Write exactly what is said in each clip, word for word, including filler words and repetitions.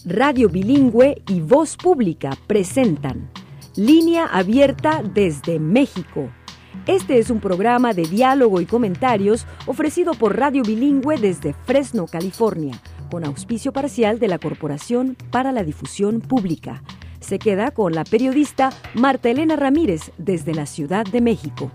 Radio Bilingüe y Voz Pública presentan Línea Abierta desde México. Este es un programa de diálogo y comentarios ofrecido por Radio Bilingüe desde Fresno, California, con auspicio parcial de la Corporación para la Difusión Pública. Se queda con la periodista Marta Elena Ramírez desde la Ciudad de México.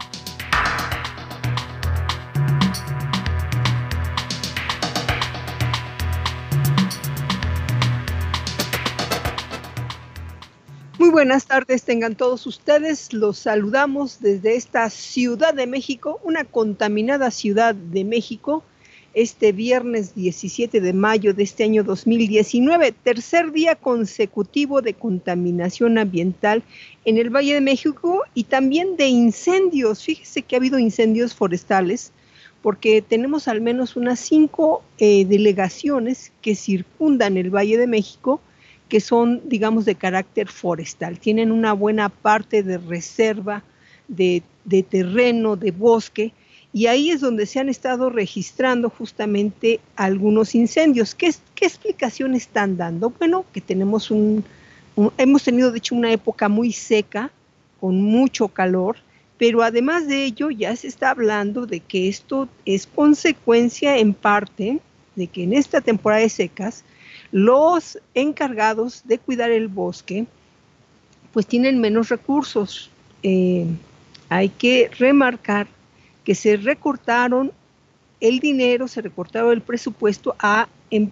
Muy buenas tardes, tengan todos ustedes. Los saludamos desde esta Ciudad de México, una contaminada Ciudad de México, este viernes diecisiete de mayo de este año dos mil diecinueve, tercer día consecutivo de contaminación ambiental en el Valle de México y también de incendios. Fíjese que ha habido incendios forestales porque tenemos al menos unas cinco eh, delegaciones que circundan el Valle de México, que son, digamos, de carácter forestal. Tienen una buena parte de reserva, de, de terreno, de bosque, y ahí es donde se han estado registrando justamente algunos incendios. ¿Qué, qué explicación están dando? Bueno, que tenemos un, un, hemos tenido de hecho una época muy seca, con mucho calor, pero además de ello ya se está hablando de que esto es consecuencia en parte de que en esta temporada de secas, los encargados de cuidar el bosque, pues tienen menos recursos. Eh, hay que remarcar que se recortaron el dinero, se recortaron el presupuesto a,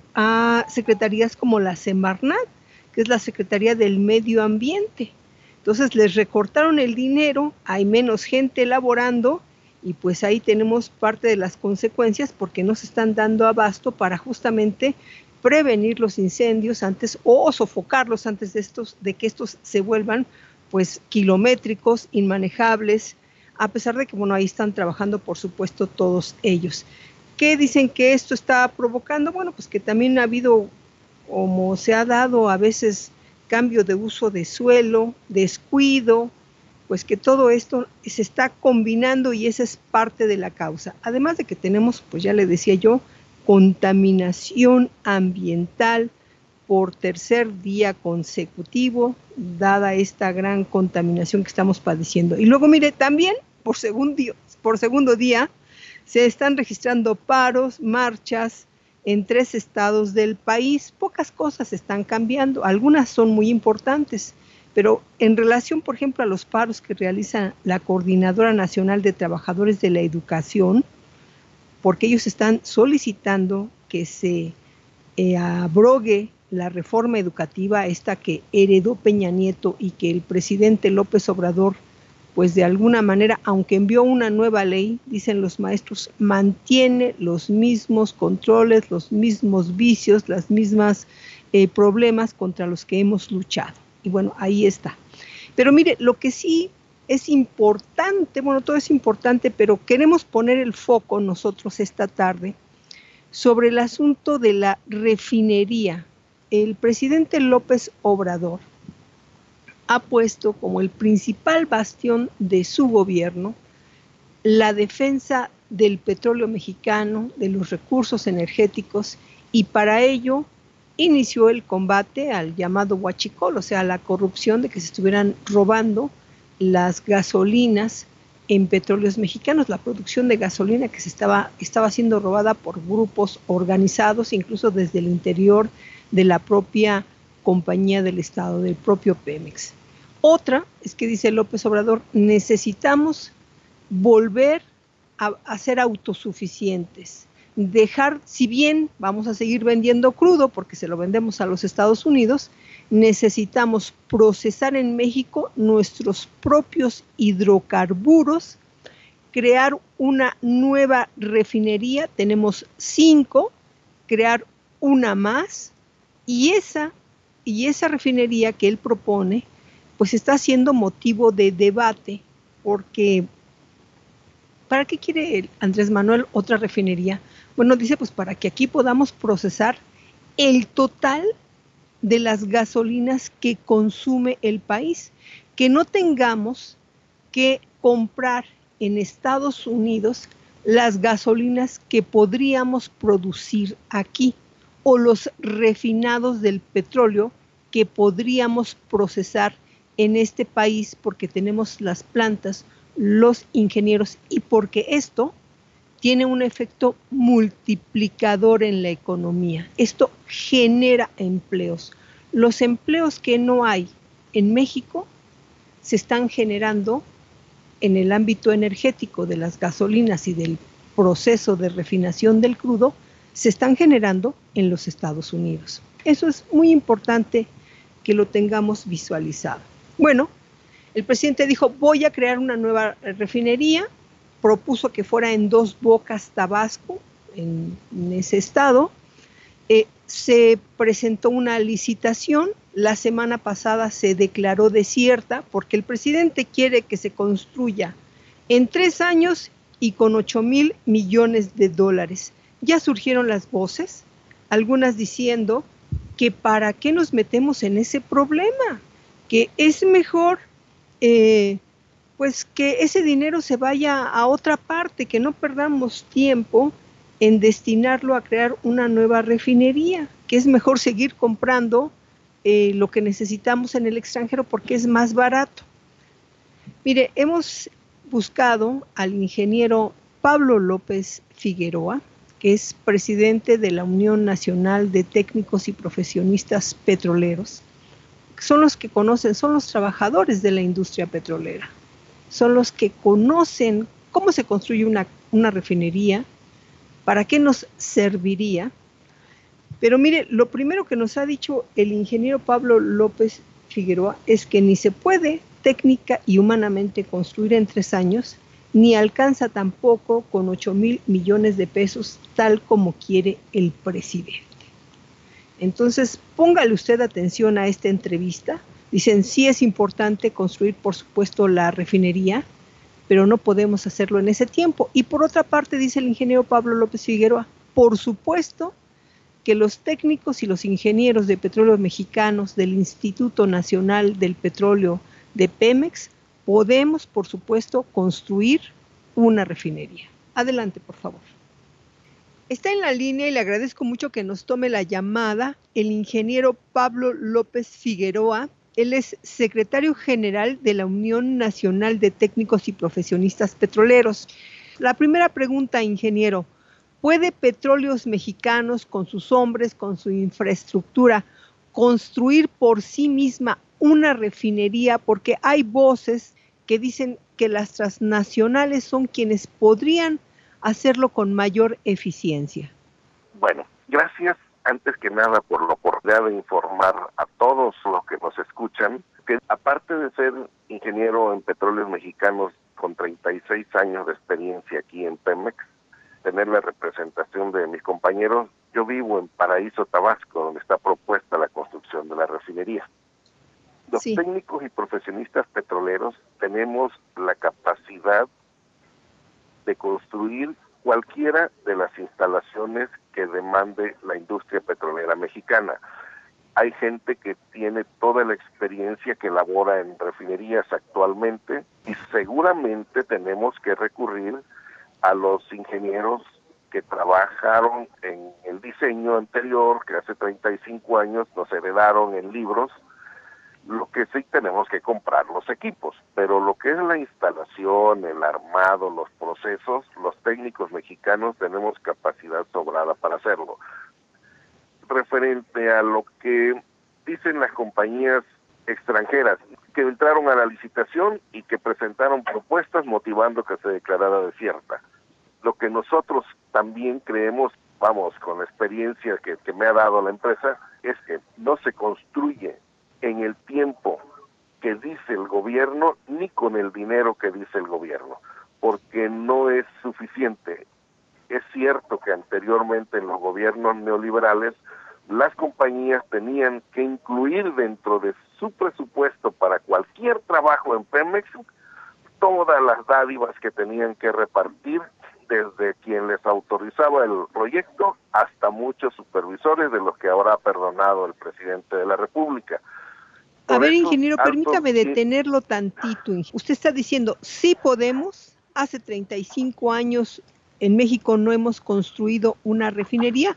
a secretarías como la Semarnat, que es la Secretaría del Medio Ambiente. Entonces les recortaron el dinero, hay menos gente laborando, y pues ahí tenemos parte de las consecuencias porque no se están dando abasto para justamente prevenir los incendios antes o sofocarlos antes de estos, de que estos se vuelvan pues kilométricos, inmanejables, a pesar de que bueno, ahí están trabajando por supuesto todos ellos. ¿Qué dicen que esto está provocando? Bueno, pues que también ha habido, como se ha dado a veces, cambio de uso de suelo, descuido, pues que todo esto se está combinando y esa es parte de la causa. Además de que tenemos, pues ya le decía yo, contaminación ambiental por tercer día consecutivo, dada esta gran contaminación que estamos padeciendo. Y luego, mire, también por segundo, por segundo día se están registrando paros, marchas en tres estados del país. Pocas cosas están cambiando, algunas son muy importantes, pero en relación, por ejemplo, a los paros que realiza la Coordinadora Nacional de Trabajadores de la Educación, porque ellos están solicitando que se eh, abrogue la reforma educativa, esta que heredó Peña Nieto y que el presidente López Obrador, pues de alguna manera, aunque envió una nueva ley, dicen los maestros, mantiene los mismos controles, los mismos vicios, las mismas eh, problemas contra los que hemos luchado. Y bueno, ahí está. Pero mire, lo que sí es importante, bueno, todo es importante, pero queremos poner el foco nosotros esta tarde sobre el asunto de la refinería. El presidente López Obrador ha puesto como el principal bastión de su gobierno la defensa del petróleo mexicano, de los recursos energéticos, y para ello inició el combate al llamado huachicol, o sea, la corrupción de que se estuvieran robando las gasolinas en petróleos mexicanos, la producción de gasolina que se estaba, estaba siendo robada por grupos organizados, incluso desde el interior de la propia compañía del Estado, del propio Pemex. Otra es que dice López Obrador, necesitamos volver a, a ser autosuficientes, dejar, si bien vamos a seguir vendiendo crudo porque se lo vendemos a los Estados Unidos, necesitamos procesar en México nuestros propios hidrocarburos, crear una nueva refinería, tenemos cinco, crear una más, y esa, y esa refinería que él propone, pues está siendo motivo de debate, porque ¿para qué quiere Andrés Manuel otra refinería? Bueno, dice pues para que aquí podamos procesar el total de las gasolinas que consume el país, que no tengamos que comprar en Estados Unidos las gasolinas que podríamos producir aquí, o los refinados del petróleo que podríamos procesar en este país porque tenemos las plantas, los ingenieros y porque esto tiene un efecto multiplicador en la economía. Esto genera empleos. Los empleos que no hay en México se están generando en el ámbito energético de las gasolinas y del proceso de refinación del crudo, se están generando en los Estados Unidos. Eso es muy importante que lo tengamos visualizado. Bueno, el presidente dijo, voy a crear una nueva refinería, propuso que fuera en Dos Bocas, Tabasco, en, en ese estado. Eh, se presentó una licitación, la semana pasada se declaró desierta porque el presidente quiere que se construya en tres años y con ocho mil millones de dólares. Ya surgieron las voces, algunas diciendo que para qué nos metemos en ese problema, que es mejor eh, pues que ese dinero se vaya a otra parte, que no perdamos tiempo en destinarlo a crear una nueva refinería, que es mejor seguir comprando eh, lo que necesitamos en el extranjero porque es más barato. Mire, hemos buscado al ingeniero Pablo López Figueroa, que es presidente de la Unión Nacional de Técnicos y Profesionistas Petroleros. Son los que conocen, son los trabajadores de la industria petrolera, son los que conocen cómo se construye una, una refinería, para qué nos serviría. Pero mire, lo primero que nos ha dicho el ingeniero Pablo López Figueroa es que ni se puede técnica y humanamente construir en tres años, ni alcanza tampoco con ocho mil millones de pesos, tal como quiere el presidente. Entonces, póngale usted atención a esta entrevista. Dicen, sí es importante construir, por supuesto, la refinería, pero no podemos hacerlo en ese tiempo. Y por otra parte, dice el ingeniero Pablo López Figueroa, por supuesto que los técnicos y los ingenieros de petróleos mexicanos del Instituto Nacional del Petróleo de Pemex, podemos, por supuesto, construir una refinería. Adelante, por favor. Está en la línea y le agradezco mucho que nos tome la llamada el ingeniero Pablo López Figueroa. Él es secretario general de la Unión Nacional de Técnicos y Profesionistas Petroleros. La primera pregunta, ingeniero, ¿puede Petróleos Mexicanos, con sus hombres, con su infraestructura, construir por sí misma una refinería? Porque hay voces que dicen que las transnacionales son quienes podrían hacerlo con mayor eficiencia. Bueno, gracias antes que nada por la oportunidad de informar a todos los que nos escuchan, que aparte de ser ingeniero en Petróleos Mexicanos con treinta y seis años de experiencia aquí en Pemex, tener la representación de mis compañeros, yo vivo en Paraíso, Tabasco, donde está propuesta la construcción de la refinería. Los sí. técnicos y profesionistas petroleros tenemos la capacidad de construir cualquiera de las instalaciones que demande la industria petrolera mexicana. Hay gente que tiene toda la experiencia que labora en refinerías actualmente y seguramente tenemos que recurrir a los ingenieros que trabajaron en el diseño anterior, que hace treinta y cinco años nos heredaron en libros. Lo que sí tenemos que comprar los equipos, pero lo que es la instalación, el armado, los procesos, los técnicos mexicanos tenemos capacidad sobrada para hacerlo. Referente a lo que dicen las compañías extranjeras que entraron a la licitación y que presentaron propuestas motivando que se declarara desierta. Lo que nosotros también creemos, vamos, con la experiencia que, que me ha dado la empresa, es que no se construye en el tiempo que dice el gobierno, ni con el dinero que dice el gobierno, porque no es suficiente. Es cierto que anteriormente en los gobiernos neoliberales, las compañías tenían que incluir dentro de su presupuesto para cualquier trabajo en Pemex, todas las dádivas que tenían que repartir, desde quien les autorizaba el proyecto hasta muchos supervisores, de los que ahora ha perdonado el presidente de la República. A ver, ingeniero, permítame detenerlo tantito. Usted está diciendo, sí podemos. Hace treinta y cinco años en México no hemos construido una refinería.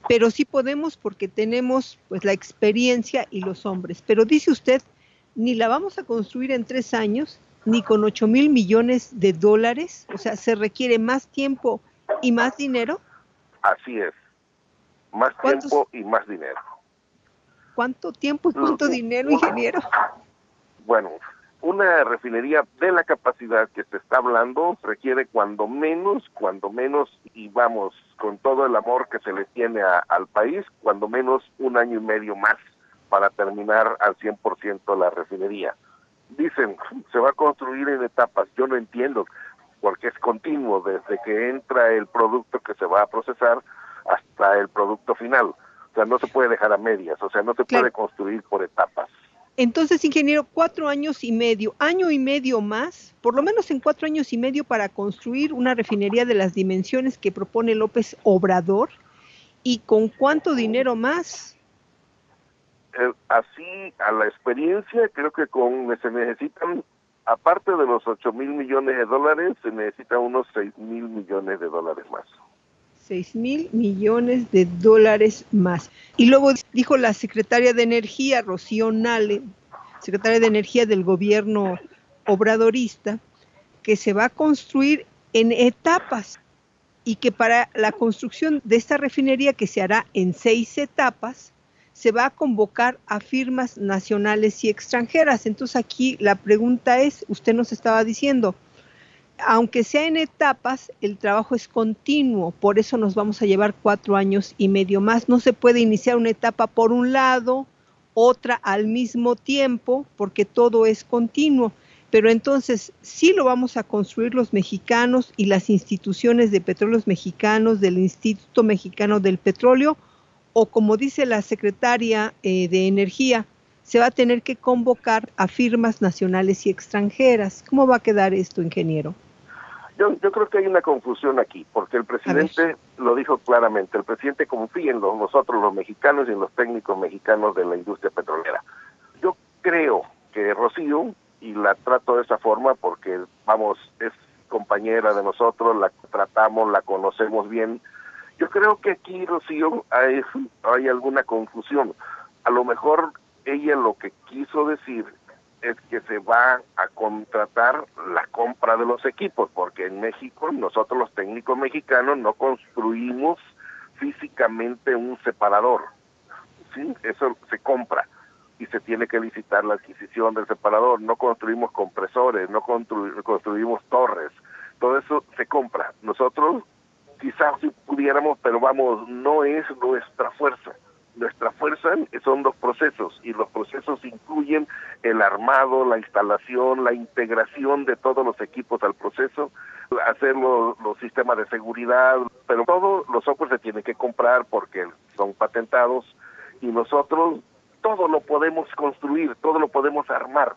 pero sí podemos porque tenemos pues la experiencia y los hombres. Pero dice usted, ni la vamos a construir en tres años, ni con ocho mil millones de dólares, o sea, se requiere más tiempo y más dinero. Así es, más tiempo y más dinero. ¿Cuánto tiempo y cuánto dinero, ingeniero? Bueno, una refinería de la capacidad que se está hablando requiere cuando menos, cuando menos, y vamos, con todo el amor que se le tiene a, al país, cuando menos un año y medio más para terminar al cien por ciento la refinería. Dicen, se va a construir en etapas, yo no entiendo, porque es continuo, desde que entra el producto que se va a procesar hasta el producto final. O sea, no se puede dejar a medias, o sea, no se Claro. puede construir por etapas. Entonces, ingeniero, cuatro años y medio, año y medio más, por lo menos en cuatro años y medio para construir una refinería de las dimensiones que propone López Obrador, ¿y con cuánto dinero más? Eh, así, a la experiencia, creo que con se necesitan, aparte de los ocho mil millones de dólares, se necesitan unos seis mil millones de dólares más. seis mil millones de dólares más. Y luego dijo la secretaria de Energía, Rocío Nale, secretaria de Energía del gobierno obradorista, que se va a construir en etapas y que para la construcción de esta refinería, que se hará en seis etapas, se va a convocar a firmas nacionales y extranjeras. Entonces aquí la pregunta es, usted nos estaba diciendo, aunque sea en etapas, el trabajo es continuo, por eso nos vamos a llevar cuatro años y medio más. No se puede iniciar una etapa por un lado, otra al mismo tiempo, porque todo es continuo. Pero entonces, sí lo vamos a construir los mexicanos y las instituciones de petróleos mexicanos, del Instituto Mexicano del Petróleo, o como dice la secretaria eh, de Energía, se va a tener que convocar a firmas nacionales y extranjeras. ¿Cómo va a quedar esto, ingeniero? Yo, yo creo que hay una confusión aquí, porque el presidente lo dijo claramente, el presidente confía en los, nosotros los mexicanos y en los técnicos mexicanos de la industria petrolera. Yo creo que Rocío, y la trato de esa forma porque, vamos, es compañera de nosotros, la tratamos, la conocemos bien, yo creo que aquí, Rocío, hay, hay alguna confusión. A lo mejor ella lo que quiso decir es que se va a contratar la compra de los equipos, porque en México, nosotros los técnicos mexicanos no construimos físicamente un separador, ¿sí? Eso se compra y se tiene que licitar la adquisición del separador, no construimos compresores, no constru- construimos torres, todo eso se compra. Nosotros quizás si pudiéramos, pero vamos, no es nuestra fuerza. Nuestra fuerza son los procesos, y los procesos incluyen el armado, la instalación, la integración de todos los equipos al proceso, hacer los, los sistemas de seguridad, pero todos los software se tienen que comprar porque son patentados, y nosotros todo lo podemos construir, todo lo podemos armar.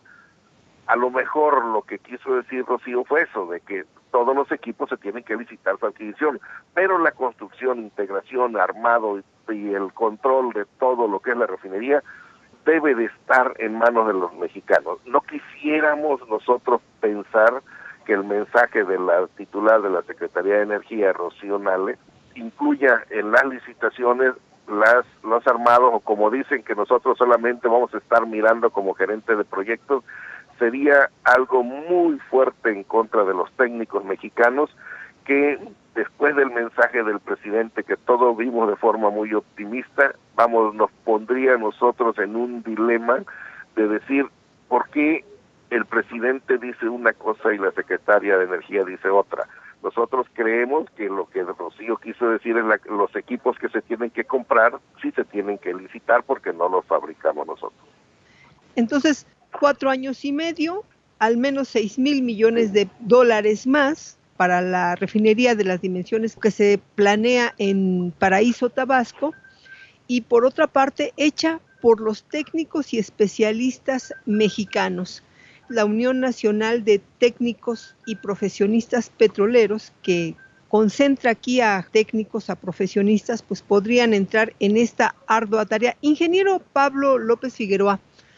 A lo mejor lo que quiso decir Rocío fue eso, de que todos los equipos se tienen que licitar su adquisición, pero la construcción, integración, armado y, y el control de todo lo que es la refinería debe de estar en manos de los mexicanos. No quisiéramos nosotros pensar que el mensaje de la titular de la Secretaría de Energía, Rocío Nale, incluya en las licitaciones las los armados, o como dicen que nosotros solamente vamos a estar mirando como gerentes de proyectos. Sería algo muy fuerte en contra de los técnicos mexicanos, que después del mensaje del presidente, que todos vimos de forma muy optimista, vamos, nos pondría a nosotros en un dilema de decir por qué el presidente dice una cosa y la secretaria de Energía dice otra. Nosotros creemos que lo que Rocío quiso decir es la, los equipos que se tienen que comprar sí se tienen que licitar porque no los fabricamos nosotros. Entonces, cuatro años y medio, al menos seis mil millones de dólares más para la refinería de las dimensiones que se planea en Paraíso, Tabasco, y por otra parte, hecha por los técnicos y especialistas mexicanos. La Unión Nacional de Técnicos y Profesionistas Petroleros, que concentra aquí a técnicos, a profesionistas, pues podrían entrar en esta ardua tarea. Ingeniero Pablo López Figueroa,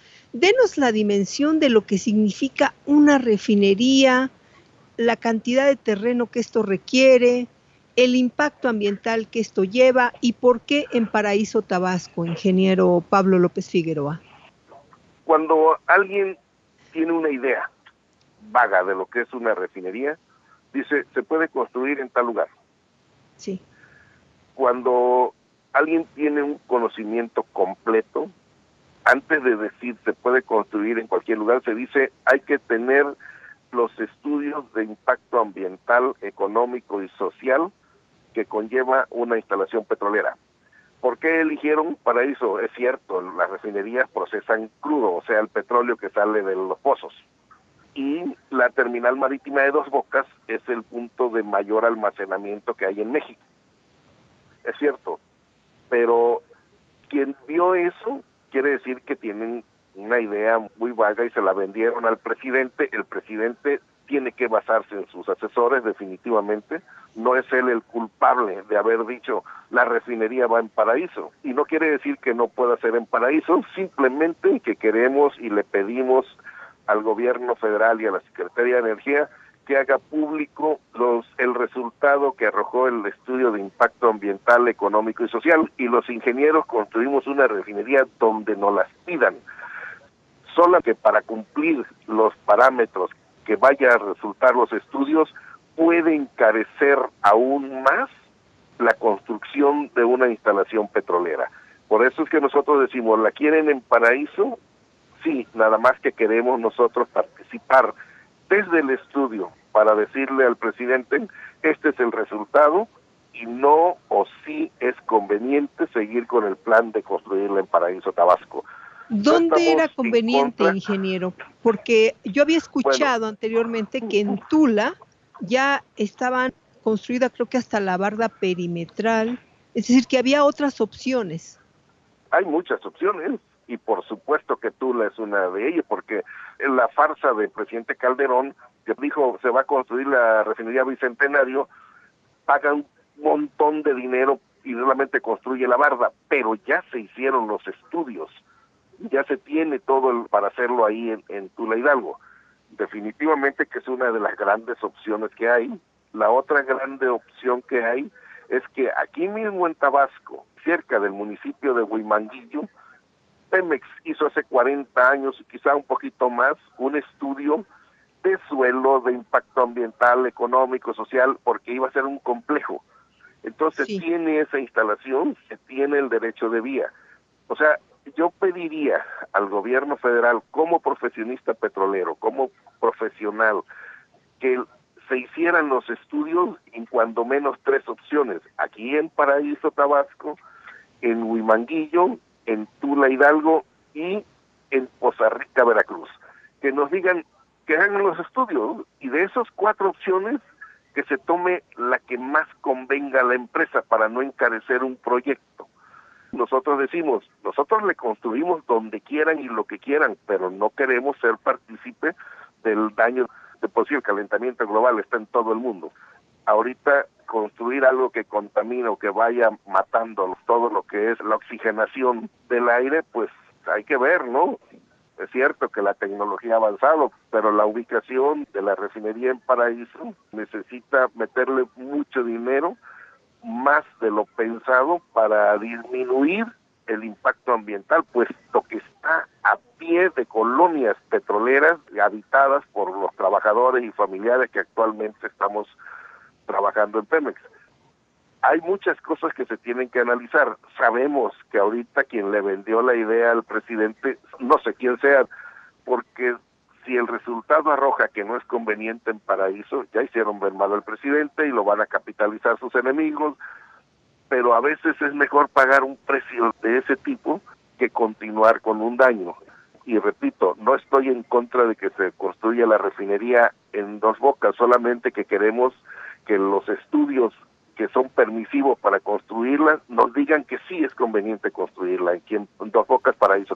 denos la dimensión de lo que significa una refinería, la cantidad de terreno que esto requiere, el impacto ambiental que esto lleva y por qué en Paraíso Tabasco, ingeniero Pablo López Figueroa? Cuando alguien tiene una idea vaga de lo que es una refinería, dice, se puede construir en tal lugar. Sí. Cuando alguien tiene un conocimiento completo, antes de decir se puede construir en cualquier lugar, se dice hay que tener los estudios de impacto ambiental, económico y social que conlleva una instalación petrolera. ¿Por qué eligieron Paraíso? Es cierto, las refinerías procesan crudo, o sea, el petróleo que sale de los pozos. Y la terminal marítima de Dos Bocas es el punto de mayor almacenamiento que hay en México. Es cierto, pero quien vio eso quiere decir que tienen una idea muy vaga y se la vendieron al presidente. El presidente tiene que basarse en sus asesores definitivamente. No es él el culpable de haber dicho la refinería va en Paraíso. Y no quiere decir que no pueda ser en Paraíso, simplemente que queremos y le pedimos al gobierno federal y a la Secretaría de Energía que haga público los el resultado que arrojó el estudio de impacto ambiental, económico y social, y los ingenieros construimos una refinería donde nos las pidan. Solo que para cumplir los parámetros que vaya a resultar los estudios, puede encarecer aún más la construcción de una instalación petrolera. Por eso es que nosotros decimos, ¿la quieren en Paraíso? Sí, nada más que queremos nosotros participar desde el estudio para decirle al presidente, este es el resultado y no o sí es conveniente seguir con el plan de construirla en Paraíso Tabasco. ¿Dónde no era conveniente, ingeniero? Porque yo había escuchado bueno, anteriormente que en Tula ya estaban construidas, creo que hasta la barda perimetral, es decir, que había otras opciones. Hay muchas opciones. Y por supuesto que Tula es una de ellas, porque en la farsa del presidente Calderón, que dijo se va a construir la refinería Bicentenario, paga un montón de dinero y solamente construye la barda, pero ya se hicieron los estudios, ya se tiene todo el, para hacerlo ahí en, en Tula Hidalgo. Definitivamente que es una de las grandes opciones que hay. La otra grande opción que hay es que aquí mismo en Tabasco, cerca del municipio de Huimanguillo, Pemex hizo hace cuarenta años, quizá un poquito más, un estudio de suelo, de impacto ambiental, económico, social, porque iba a ser un complejo. Entonces sí. Tiene esa instalación, se tiene el derecho de vía. O sea, yo pediría al gobierno federal, como profesionista petrolero, como profesional, que se hicieran los estudios en cuando menos tres opciones, aquí en Paraíso Tabasco, en Huimanguillo, en Tula Hidalgo y en Poza Rica, Veracruz. Que nos digan, que hagan los estudios y de esas cuatro opciones que se tome la que más convenga a la empresa para no encarecer un proyecto. Nosotros decimos, nosotros le construimos donde quieran y lo que quieran, pero no queremos ser partícipe del daño. De por sí el calentamiento global está en todo el mundo. Ahorita construir algo que contamina o que vaya matando todo lo que es la oxigenación del aire, pues hay que ver, ¿no? Es cierto que la tecnología ha avanzado, pero la ubicación de la refinería en Paraíso necesita meterle mucho dinero, más de lo pensado, para disminuir el impacto ambiental, puesto que está a pie de colonias petroleras habitadas por los trabajadores y familiares que actualmente estamos trabajando en Pemex. Hay muchas cosas que se tienen que analizar. Sabemos que ahorita quien le vendió la idea al presidente, no sé quién sea, porque si el resultado arroja que no es conveniente en Paraíso, ya hicieron ver mal al presidente y lo van a capitalizar sus enemigos, pero a veces es mejor pagar un precio de ese tipo que continuar con un daño. Y repito, no estoy en contra de que se construya la refinería en Dos Bocas, solamente que queremos que los estudios que son permisivos para construirla nos digan que sí es conveniente construirla aquí en Dos Bocas, Paraíso.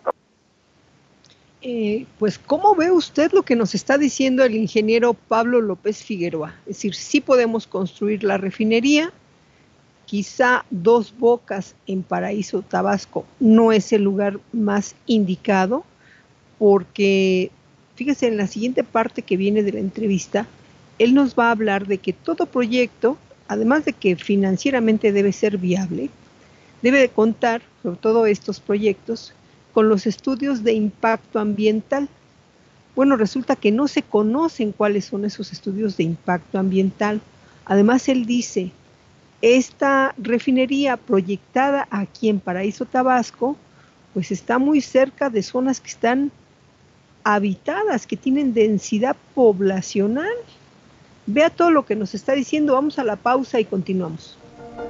Eh, pues, ¿cómo ve usted lo que nos está diciendo el ingeniero Pablo López Figueroa? Es decir, sí podemos construir la refinería, quizá Dos Bocas en Paraíso Tabasco no es el lugar más indicado, porque fíjese en la siguiente parte que viene de la entrevista, él nos va a hablar de que todo proyecto además de que financieramente debe ser viable, debe de contar, sobre todo estos proyectos, con los estudios de impacto ambiental. Bueno, resulta que no se conocen cuáles son esos estudios de impacto ambiental. Además, él dice, esta refinería proyectada aquí en Paraíso, Tabasco, pues está muy cerca de zonas que están habitadas, que tienen densidad poblacional. Vea todo lo que nos está diciendo. Vamos a la pausa y continuamos.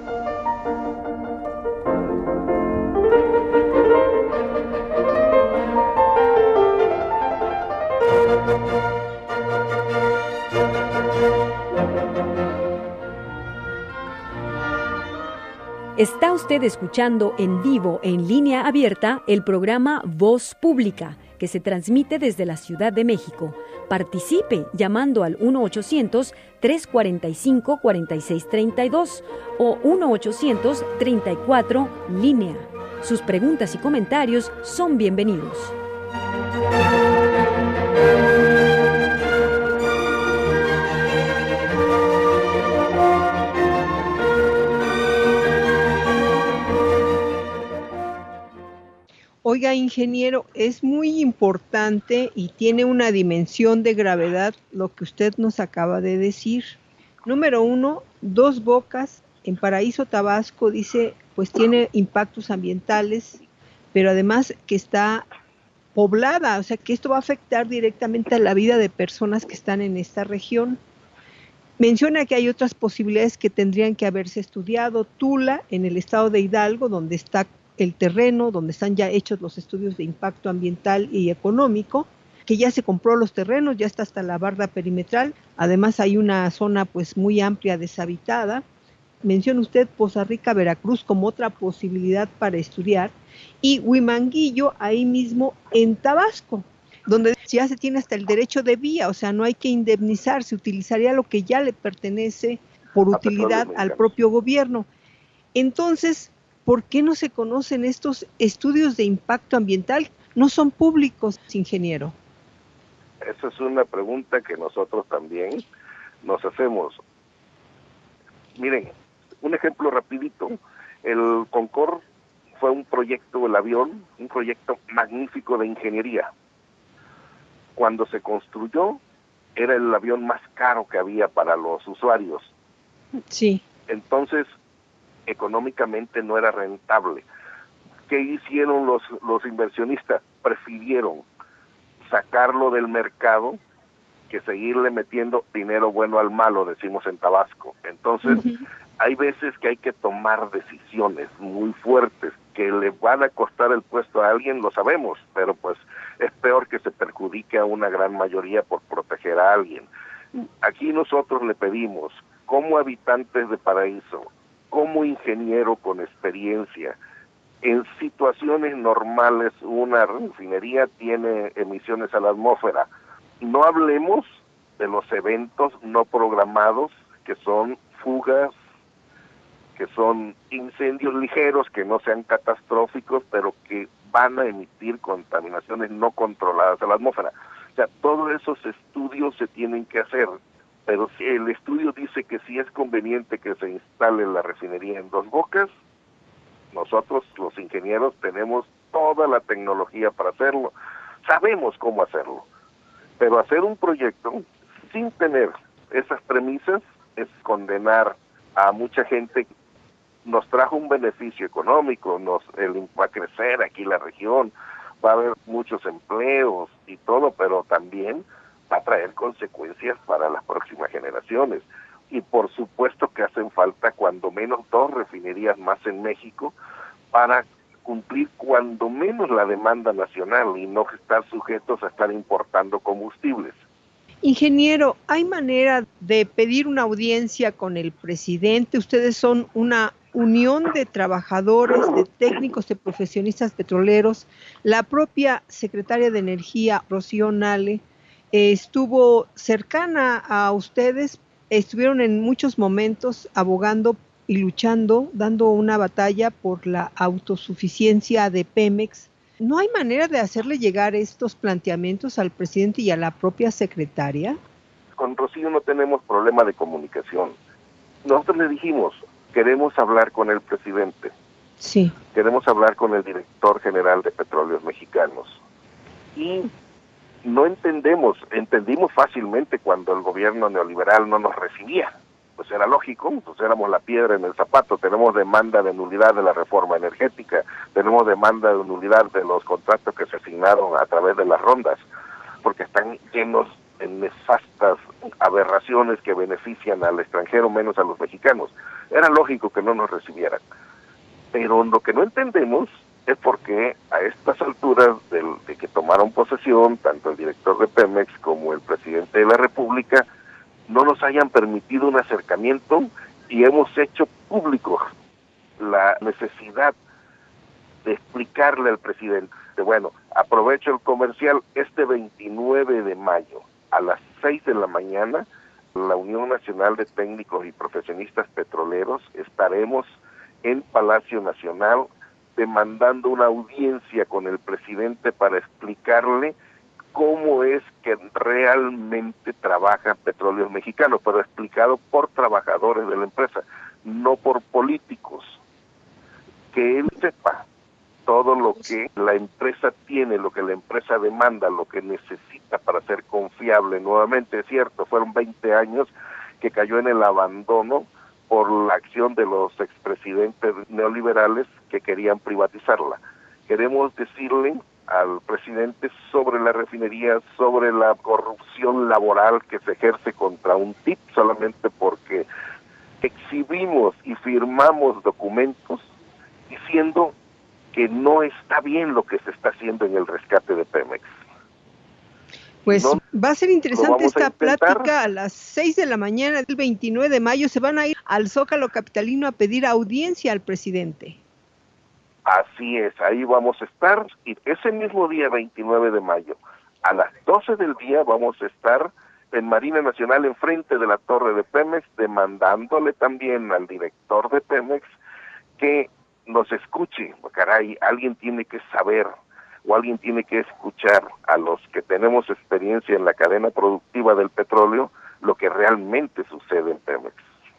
Está usted escuchando en vivo, en línea abierta, el programa Voz Pública, que se transmite desde la Ciudad de México. Participe llamando al uno ochocientos, trescientos cuarenta y cinco, cuarenta y seis treinta y dos o uno ochocientos, treinta y cuatro, línea. Sus preguntas y comentarios son bienvenidos. Oiga, ingeniero, es muy importante y tiene una dimensión de gravedad lo que usted nos acaba de decir. Número uno, Dos Bocas en Paraíso, Tabasco, dice, pues tiene impactos ambientales, pero además que está poblada, o sea que esto va a afectar directamente a la vida de personas que están en esta región. Menciona que hay otras posibilidades que tendrían que haberse estudiado. Tula, en el estado de Hidalgo, donde está el terreno, donde están ya hechos los estudios de impacto ambiental y económico, que ya se compró los terrenos, ya está hasta la barda perimetral, además hay una zona pues muy amplia deshabitada. Menciona usted Poza Rica, Veracruz, como otra posibilidad para estudiar, y Huimanguillo, ahí mismo en Tabasco, donde ya se tiene hasta el derecho de vía, o sea, no hay que indemnizar, se utilizaría lo que ya le pertenece por utilidad al propio gobierno. Entonces, ¿por qué no se conocen estos estudios de impacto ambiental? No son públicos, ingeniero. Esa es una pregunta que nosotros también nos hacemos. Miren, un ejemplo rapidito. El Concorde fue un proyecto, el avión, un proyecto magnífico de ingeniería. Cuando se construyó, era el avión más caro que había para los usuarios. Sí. Entonces, económicamente no era rentable. ¿Qué hicieron los, los inversionistas? Prefirieron sacarlo del mercado que seguirle metiendo dinero bueno al malo, decimos en Tabasco. Entonces, uh-huh. hay veces que hay que tomar decisiones muy fuertes que le van a costar el puesto a alguien, lo sabemos, pero pues es peor que se perjudique a una gran mayoría por proteger a alguien. Aquí nosotros le pedimos, como habitantes de Paraíso, como ingeniero con experiencia, en situaciones normales una refinería tiene emisiones a la atmósfera. No hablemos de los eventos no programados, que son fugas, que son incendios ligeros, que no sean catastróficos, pero que van a emitir contaminaciones no controladas a la atmósfera. O sea, todos esos estudios se tienen que hacer. Pero si el estudio dice que sí es conveniente que se instale la refinería en Dos Bocas, nosotros los ingenieros tenemos toda la tecnología para hacerlo, sabemos cómo hacerlo, pero hacer un proyecto sin tener esas premisas es condenar a mucha gente. Nos trajo un beneficio económico, nos el, va a crecer aquí la región, va a haber muchos empleos y todo, pero también va a traer consecuencias para las próximas generaciones. Y por supuesto que hacen falta cuando menos dos refinerías más en México para cumplir cuando menos la demanda nacional y no estar sujetos a estar importando combustibles. Ingeniero, ¿hay manera de pedir una audiencia con el presidente? Ustedes son una unión de trabajadores, de técnicos, de profesionistas petroleros. La propia secretaria de Energía, Rocío Nale, eh, estuvo cercana a ustedes, estuvieron en muchos momentos abogando y luchando, dando una batalla por la autosuficiencia de Pemex. ¿No hay manera de hacerle llegar estos planteamientos al presidente y a la propia secretaria? Con Rocío no tenemos problema de comunicación. nosotros le dijimos, queremos hablar con el presidente. Sí. Queremos hablar con el director general de Petróleos Mexicanos. Y no entendemos, entendimos fácilmente cuando el gobierno neoliberal no nos recibía. Pues era lógico, pues éramos la piedra en el zapato, tenemos demanda de nulidad de la reforma energética, tenemos demanda de nulidad de los contratos que se asignaron a través de las rondas, porque están llenos de nefastas aberraciones que benefician al extranjero menos a los mexicanos. Era lógico que no nos recibieran. Pero lo que no entendemos es por qué a estas alturas del, de que tomaron posesión, tanto el director de Pemex como el presidente de la República, no nos hayan permitido un acercamiento y hemos hecho público la necesidad de explicarle al presidente. Bueno, aprovecho el comercial, este veintinueve de mayo a las seis de la mañana, la Unión Nacional de Técnicos y Profesionistas Petroleros estaremos en Palacio Nacional demandando una audiencia con el presidente para explicarle cómo es que realmente trabaja Petróleos Mexicanos, pero explicado por trabajadores de la empresa, no por políticos. Que él sepa todo lo que la empresa tiene, lo que la empresa demanda, lo que necesita para ser confiable nuevamente. Es cierto, fueron veinte años que cayó en el abandono por la acción de los expresidentes neoliberales que querían privatizarla. Queremos decirle al presidente sobre la refinería, sobre la corrupción laboral que se ejerce contra un T I P solamente porque exhibimos y firmamos documentos diciendo que no está bien lo que se está haciendo en el rescate de Pemex. Pues no, va a ser interesante esta a plática a las seis de la mañana del veintinueve de mayo. Se van a ir al Zócalo capitalino a pedir audiencia al presidente. Así es, ahí vamos a estar, y ese mismo día, veintinueve de mayo, a las doce del día vamos a estar en Marina Nacional enfrente de la torre de Pemex, demandándole también al director de Pemex que nos escuche. Caray, alguien tiene que saber o alguien tiene que escuchar a los que tenemos experiencia en la cadena productiva del petróleo lo que realmente sucede en Pemex.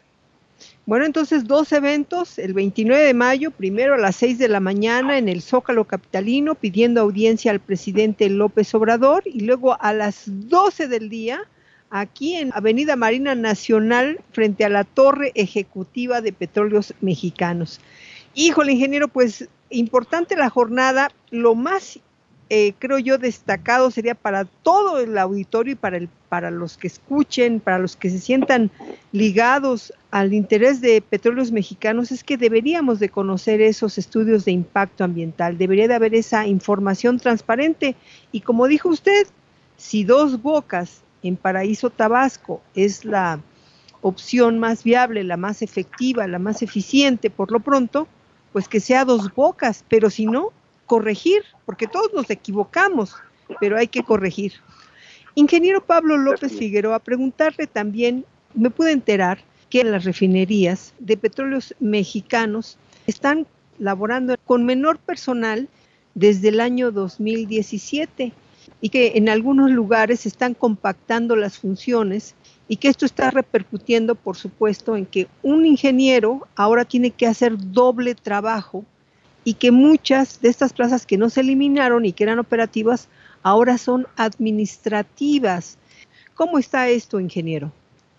Bueno, entonces dos eventos, el veintinueve de mayo, primero a las seis de la mañana en el Zócalo capitalino pidiendo audiencia al presidente López Obrador, y luego a las doce del día aquí en Avenida Marina Nacional frente a la Torre Ejecutiva de Petróleos Mexicanos. Híjole, ingeniero, pues importante la jornada. Lo más eh, creo yo destacado sería para todo el auditorio y para el para los que escuchen, para los que se sientan ligados al interés de Petróleos Mexicanos, es que deberíamos de conocer esos estudios de impacto ambiental, debería de haber esa información transparente. Y como dijo usted, si Dos Bocas en Paraíso Tabasco es la opción más viable, la más efectiva, la más eficiente por lo pronto, pues que sea Dos Bocas, pero si no, corregir, porque todos nos equivocamos, pero hay que corregir. Ingeniero Pablo López Figueroa, preguntarle también, me pude enterar que las refinerías de Petróleos Mexicanos están laborando con menor personal desde el año dos mil diecisiete y que en algunos lugares están compactando las funciones y que esto está repercutiendo, por supuesto, en que un ingeniero ahora tiene que hacer doble trabajo y que muchas de estas plazas que no se eliminaron y que eran operativas ahora son administrativas. ¿Cómo está esto, ingeniero?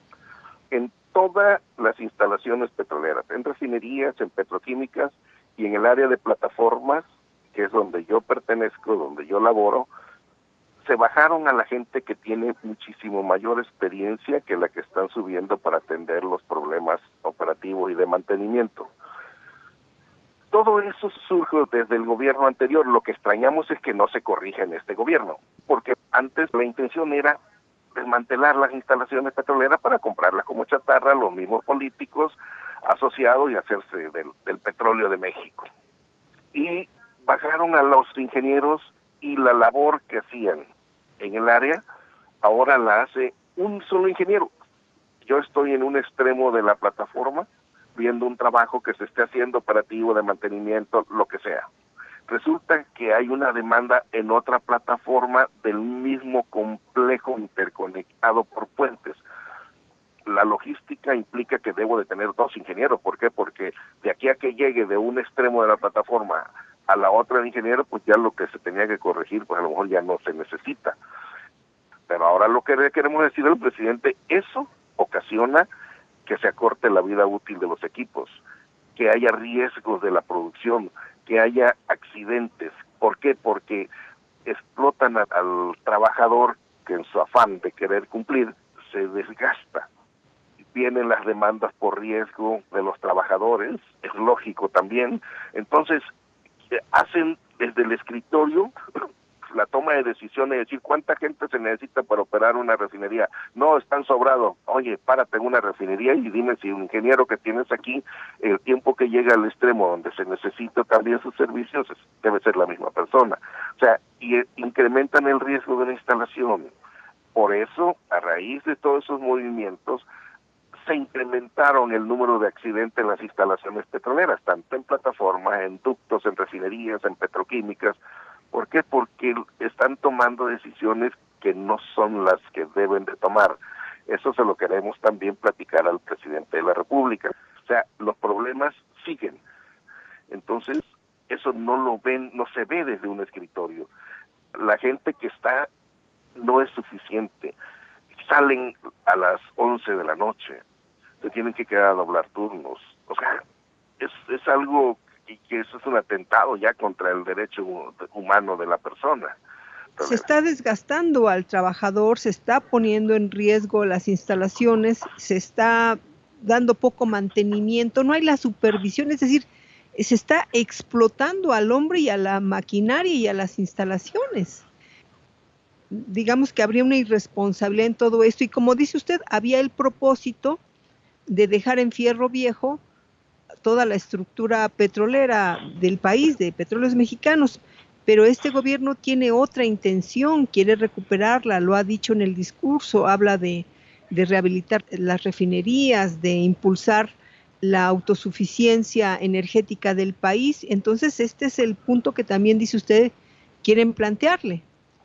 En todas las instalaciones petroleras, en refinerías, en petroquímicas y en el área de plataformas, que es donde yo pertenezco, donde yo laboro, se bajaron a la gente que tiene muchísimo mayor experiencia que la que están subiendo para atender los problemas operativos y de mantenimiento. Todo eso surge desde el gobierno anterior. Lo que extrañamos es que no se corrija en este gobierno, porque antes la intención era desmantelar las instalaciones petroleras para comprarlas como chatarra, los mismos políticos asociados y hacerse del, del petróleo de México. Y bajaron a los ingenieros y la labor que hacían en el área, ahora la hace un solo ingeniero. Yo estoy en un extremo de la plataforma, viendo un trabajo que se esté haciendo operativo de mantenimiento, lo que sea. Resulta que hay una demanda en otra plataforma del mismo complejo interconectado por puentes. la logística implica que debo de tener dos ingenieros. ¿Por qué? Porque de aquí a que llegue de un extremo de la plataforma a la otra de ingeniero, pues ya lo que se tenía que corregir, pues a lo mejor ya no se necesita. Pero ahora lo que queremos decir al presidente, eso ocasiona que se acorte la vida útil de los equipos, que haya riesgos de la producción, que haya accidentes. ¿Por qué? Porque explotan a, al trabajador que en su afán de querer cumplir se desgasta. Vienen las demandas por riesgo de los trabajadores, es lógico también. Entonces, hacen desde el escritorio la toma de decisiones, de decir cuánta gente se necesita para operar una refinería. No, están sobrados. Oye, párate en una refinería y dime si un ingeniero que tienes aquí, el tiempo que llega al extremo donde se necesita también sus servicios, debe ser la misma persona. O sea, y eh, incrementan el riesgo de la instalación. Por eso, a raíz de todos esos movimientos, se incrementaron el número de accidentes en las instalaciones petroleras, tanto en plataformas, en ductos, en refinerías, en petroquímicas. ¿Por qué? Porque están tomando decisiones que no son las que deben de tomar. Eso se lo queremos también platicar al presidente de la República. O sea, los problemas siguen. Entonces, eso no lo ven, no se ve desde un escritorio. La gente que está no es suficiente. Salen a las once de la noche, se tienen que quedar a doblar turnos. O sea, es, es algo y que eso es un atentado ya contra el derecho humano de la persona. Entonces, se está desgastando al trabajador, se está poniendo en riesgo las instalaciones, se está dando poco mantenimiento, no hay la supervisión, es decir, se está explotando al hombre y a la maquinaria y a las instalaciones. Digamos que habría una irresponsabilidad en todo esto, y como dice usted, había el propósito de dejar en fierro viejo toda la estructura petrolera del país, de Petróleos Mexicanos, pero este gobierno tiene otra intención, quiere recuperarla, lo ha dicho en el discurso, habla de, de rehabilitar las refinerías, de impulsar la autosuficiencia energética del país. Entonces este es el punto que también, dice usted, quieren plantearle.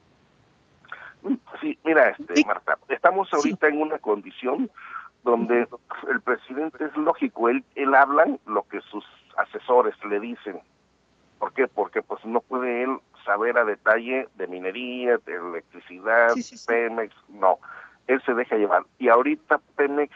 Sí, mira, este, sí. Marta, estamos ahorita sí. en una condición donde el presidente es lógico, él, él habla lo que sus asesores le dicen. ¿Por qué? Porque pues no puede él saber a detalle de minería, de electricidad, sí, sí, sí. Pemex, no, él se deja llevar. Y ahorita Pemex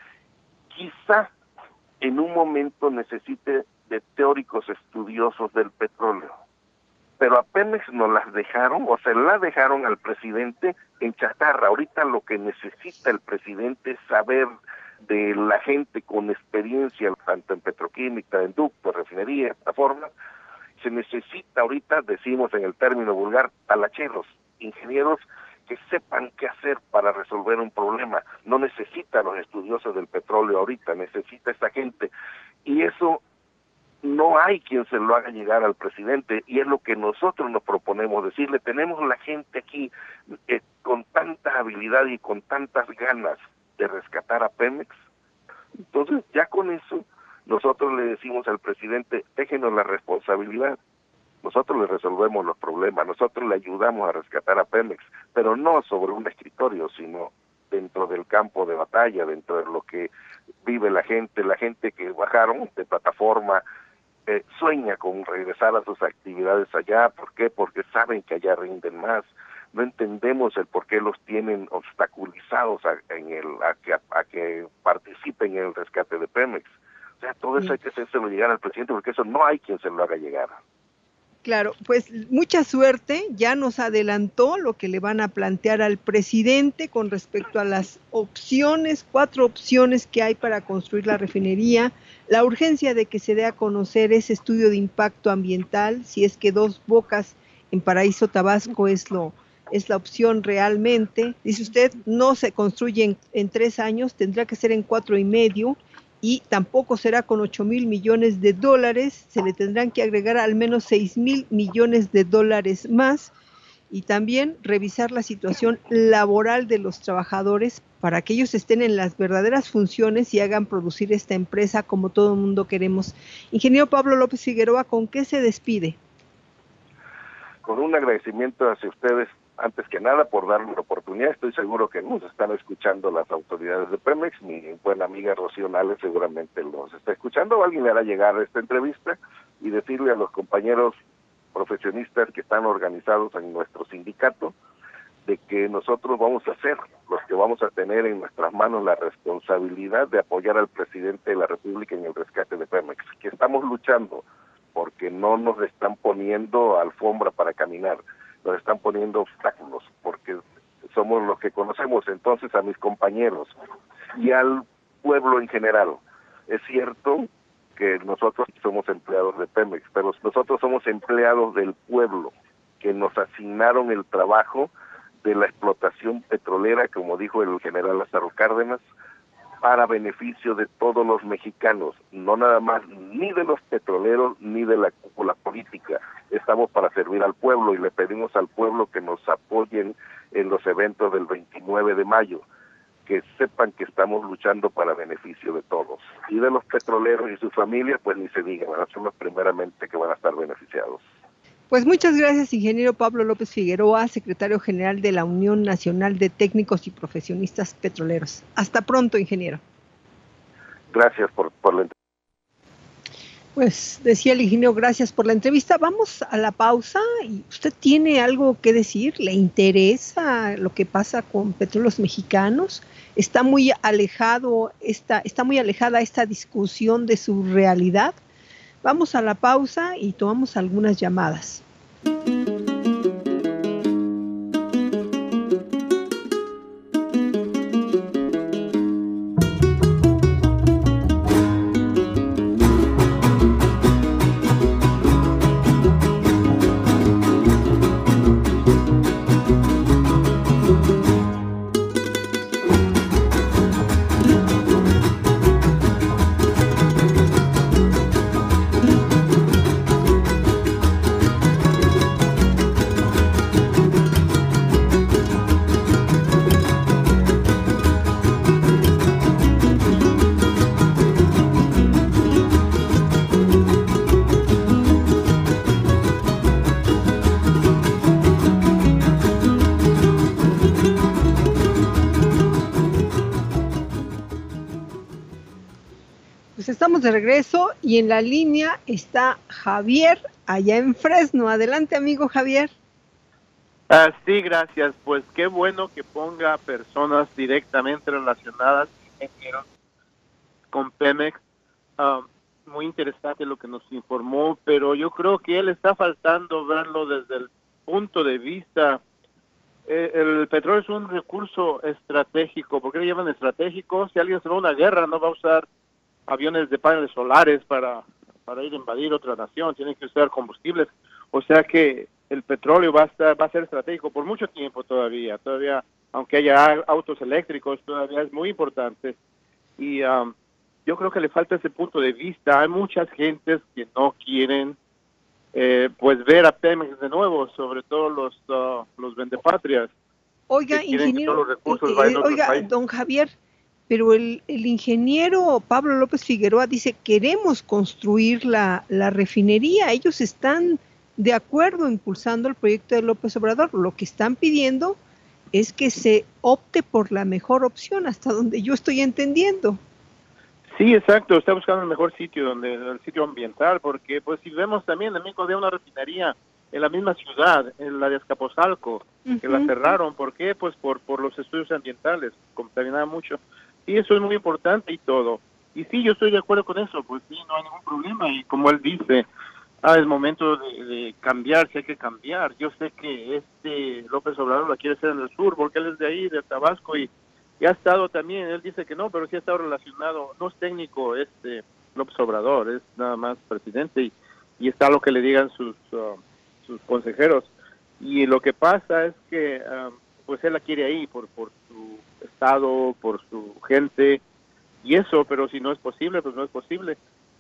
quizá en un momento necesite de teóricos estudiosos del petróleo, pero a Pemex nos las dejaron, o se la dejaron al presidente en chatarra. Ahorita lo que necesita el presidente es saber de la gente con experiencia, tanto en petroquímica, en ductos, refinería, plataformas. Se necesita ahorita, decimos en el término vulgar, talacheros, ingenieros que sepan qué hacer para resolver un problema. No necesita a los estudiosos del petróleo ahorita, necesita esa gente. Y eso no hay quien se lo haga llegar al presidente, y es lo que nosotros nos proponemos decirle. Tenemos la gente aquí eh, con tanta habilidad y con tantas ganas de rescatar a Pemex. Entonces ya con eso nosotros le decimos al presidente, déjenos la responsabilidad, nosotros le resolvemos los problemas, nosotros le ayudamos a rescatar a Pemex, pero no sobre un escritorio, sino dentro del campo de batalla, dentro de lo que vive la gente, la gente que bajaron de plataforma, Eh, sueña con regresar a sus actividades allá. ¿Por qué? Porque saben que allá rinden más. No entendemos el por qué los tienen obstaculizados a, en el, a, que, a, a que participen en el rescate de Pemex. O sea, todo eso hay que hacérselo llegar al presidente, porque eso no hay quien se lo haga llegar. Claro, pues mucha suerte, ya nos adelantó lo que le van a plantear al presidente con respecto a las opciones, cuatro opciones que hay para construir la refinería, la urgencia de que se dé a conocer ese estudio de impacto ambiental, si es que Dos Bocas en Paraíso Tabasco es lo es la opción realmente. Dice usted, no se construye en, en tres años, tendrá que ser en cuatro y medio, y tampoco será con ocho mil millones de dólares, se le tendrán que agregar al menos seis mil millones de dólares más, y también revisar la situación laboral de los trabajadores para que ellos estén en las verdaderas funciones y hagan producir esta empresa como todo el mundo queremos. Ingeniero Pablo López Figueroa, ¿con qué se despide? Con un agradecimiento hacia ustedes antes que nada por darme la oportunidad. Estoy seguro que nos están escuchando las autoridades de Pemex. Mi buena amiga Rocío Nales seguramente los está escuchando. Alguien le hará llegar esta entrevista y decirle a los compañeros profesionistas que están organizados en nuestro sindicato de que nosotros vamos a ser los que vamos a tener en nuestras manos la responsabilidad de apoyar al presidente de la República en el rescate de Pemex, que estamos luchando porque no nos están poniendo alfombra para caminar, nos están poniendo obstáculos, porque somos los que conocemos. Entonces, a mis compañeros y al pueblo en general, es cierto que nosotros somos empleados de Pemex, pero nosotros somos empleados del pueblo, que nos asignaron el trabajo de la explotación petrolera, como dijo el general Lázaro Cárdenas, para beneficio de todos los mexicanos, no nada más ni de los petroleros ni de la cúpula política. Estamos para servir al pueblo y le pedimos al pueblo que nos apoyen en los eventos del veintinueve de mayo, que sepan que estamos luchando para beneficio de todos. Y de los petroleros y sus familias, pues ni se diga, van a ser los primeramente que van a estar beneficiados. Pues muchas gracias, ingeniero Pablo López Figueroa, secretario general de la Unión Nacional de Técnicos y Profesionistas Petroleros. Hasta pronto, ingeniero. Gracias por, por la entrevista. Pues decía el ingeniero, gracias por la entrevista. Vamos a la pausa. ¿Y usted tiene algo que decir? ¿Le interesa lo que pasa con Petróleos Mexicanos? ¿Está muy alejado esta, está muy alejada esta discusión de su realidad? Vamos a la pausa y tomamos algunas llamadas. Estamos de regreso y en la línea está Javier, allá en Fresno. Adelante, amigo Javier. Ah, sí, gracias. Pues qué bueno que ponga personas directamente relacionadas con Pemex. Uh, muy interesante lo que nos informó, pero yo creo que él está faltando verlo desde el punto de vista. Eh, el petróleo es un recurso estratégico. ¿Por qué le llaman estratégico? Si alguien se va a una guerra, no va a usar aviones de paneles solares para, para ir a invadir otra nación, tienen que usar combustibles, o sea que el petróleo va a estar, va a ser estratégico por mucho tiempo todavía, todavía, aunque haya autos eléctricos, todavía es muy importante, y um, yo creo que le falta ese punto de vista. Hay muchas gentes que no quieren eh, pues ver a Pemex de nuevo, sobre todo los, uh, los vendepatrias. Oiga, ingeniero, eh, oiga, don Javier, pero el, el ingeniero Pablo López Figueroa dice, queremos construir la, la refinería. Ellos están de acuerdo impulsando el proyecto de López Obrador. Lo que están pidiendo es que se opte por la mejor opción, hasta donde yo estoy entendiendo. Sí, exacto, está buscando el mejor sitio, donde el sitio ambiental, porque pues si vemos también en México había una refinería en la misma ciudad, en la de Azcapotzalco, uh-huh. que la cerraron. ¿Por qué? Pues por, por los estudios ambientales, contaminaba mucho. Y eso es muy importante y todo. Y sí, yo estoy de acuerdo con eso, pues sí, no hay ningún problema. Y como él dice, ah, es momento de, de cambiar, si hay que cambiar. Yo sé que este López Obrador la quiere hacer en el sur, porque él es de ahí, de Tabasco, y, y ha estado también, él dice que no, pero sí ha estado relacionado, no es técnico este López Obrador, es nada más presidente, y, y está lo que le digan sus, uh, sus consejeros. Y lo que pasa es que, um, pues él la quiere ahí, por, por su estado, por su gente y eso, pero si no es posible, pues no es posible.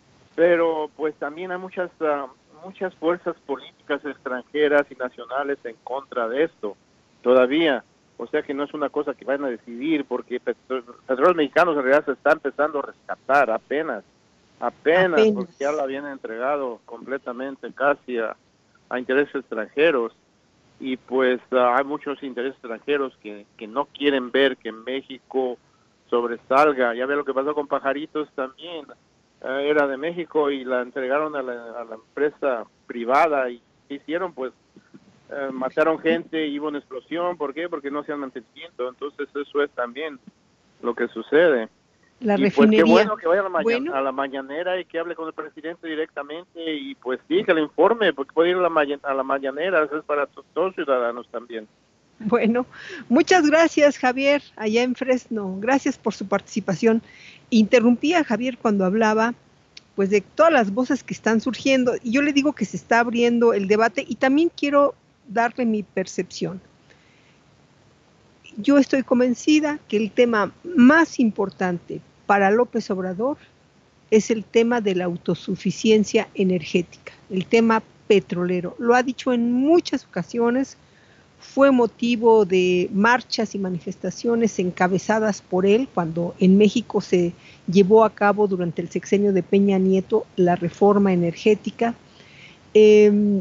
Pero pues también hay muchas uh, muchas fuerzas políticas extranjeras y nacionales en contra de esto todavía, o sea que no es una cosa que vayan a decidir, porque Petróleos Mexicanos en realidad se está empezando a rescatar apenas apenas, apenas. porque ya la habían entregado completamente casi a, a intereses extranjeros. y pues uh, hay muchos intereses extranjeros que, que no quieren ver que México sobresalga. Ya ve lo que pasó con Pajaritos también, uh, era de México y la entregaron a la, a la empresa privada, y ¿qué hicieron? Pues uh, mataron gente y hubo una explosión. ¿Por qué? Porque no hacían mantenimiento. Entonces eso es también lo que sucede. La y refinería. Pues qué bueno que vaya a la, maña bueno. a la mañanera y que hable con el presidente directamente, y pues sí, que le informe, porque puede ir a la, maña a la mañanera, eso es para todos los ciudadanos también. Bueno, muchas gracias, Javier, allá en Fresno. Gracias por su participación. Interrumpí a Javier cuando hablaba pues de todas las voces que están surgiendo, y yo le digo que se está abriendo el debate, y también quiero darle mi percepción. Yo estoy convencida que el tema más importante para López Obrador es el tema de la autosuficiencia energética, el tema petrolero. Lo ha dicho en muchas ocasiones, fue motivo de marchas y manifestaciones encabezadas por él cuando en México se llevó a cabo durante el sexenio de Peña Nieto la reforma energética. Eh,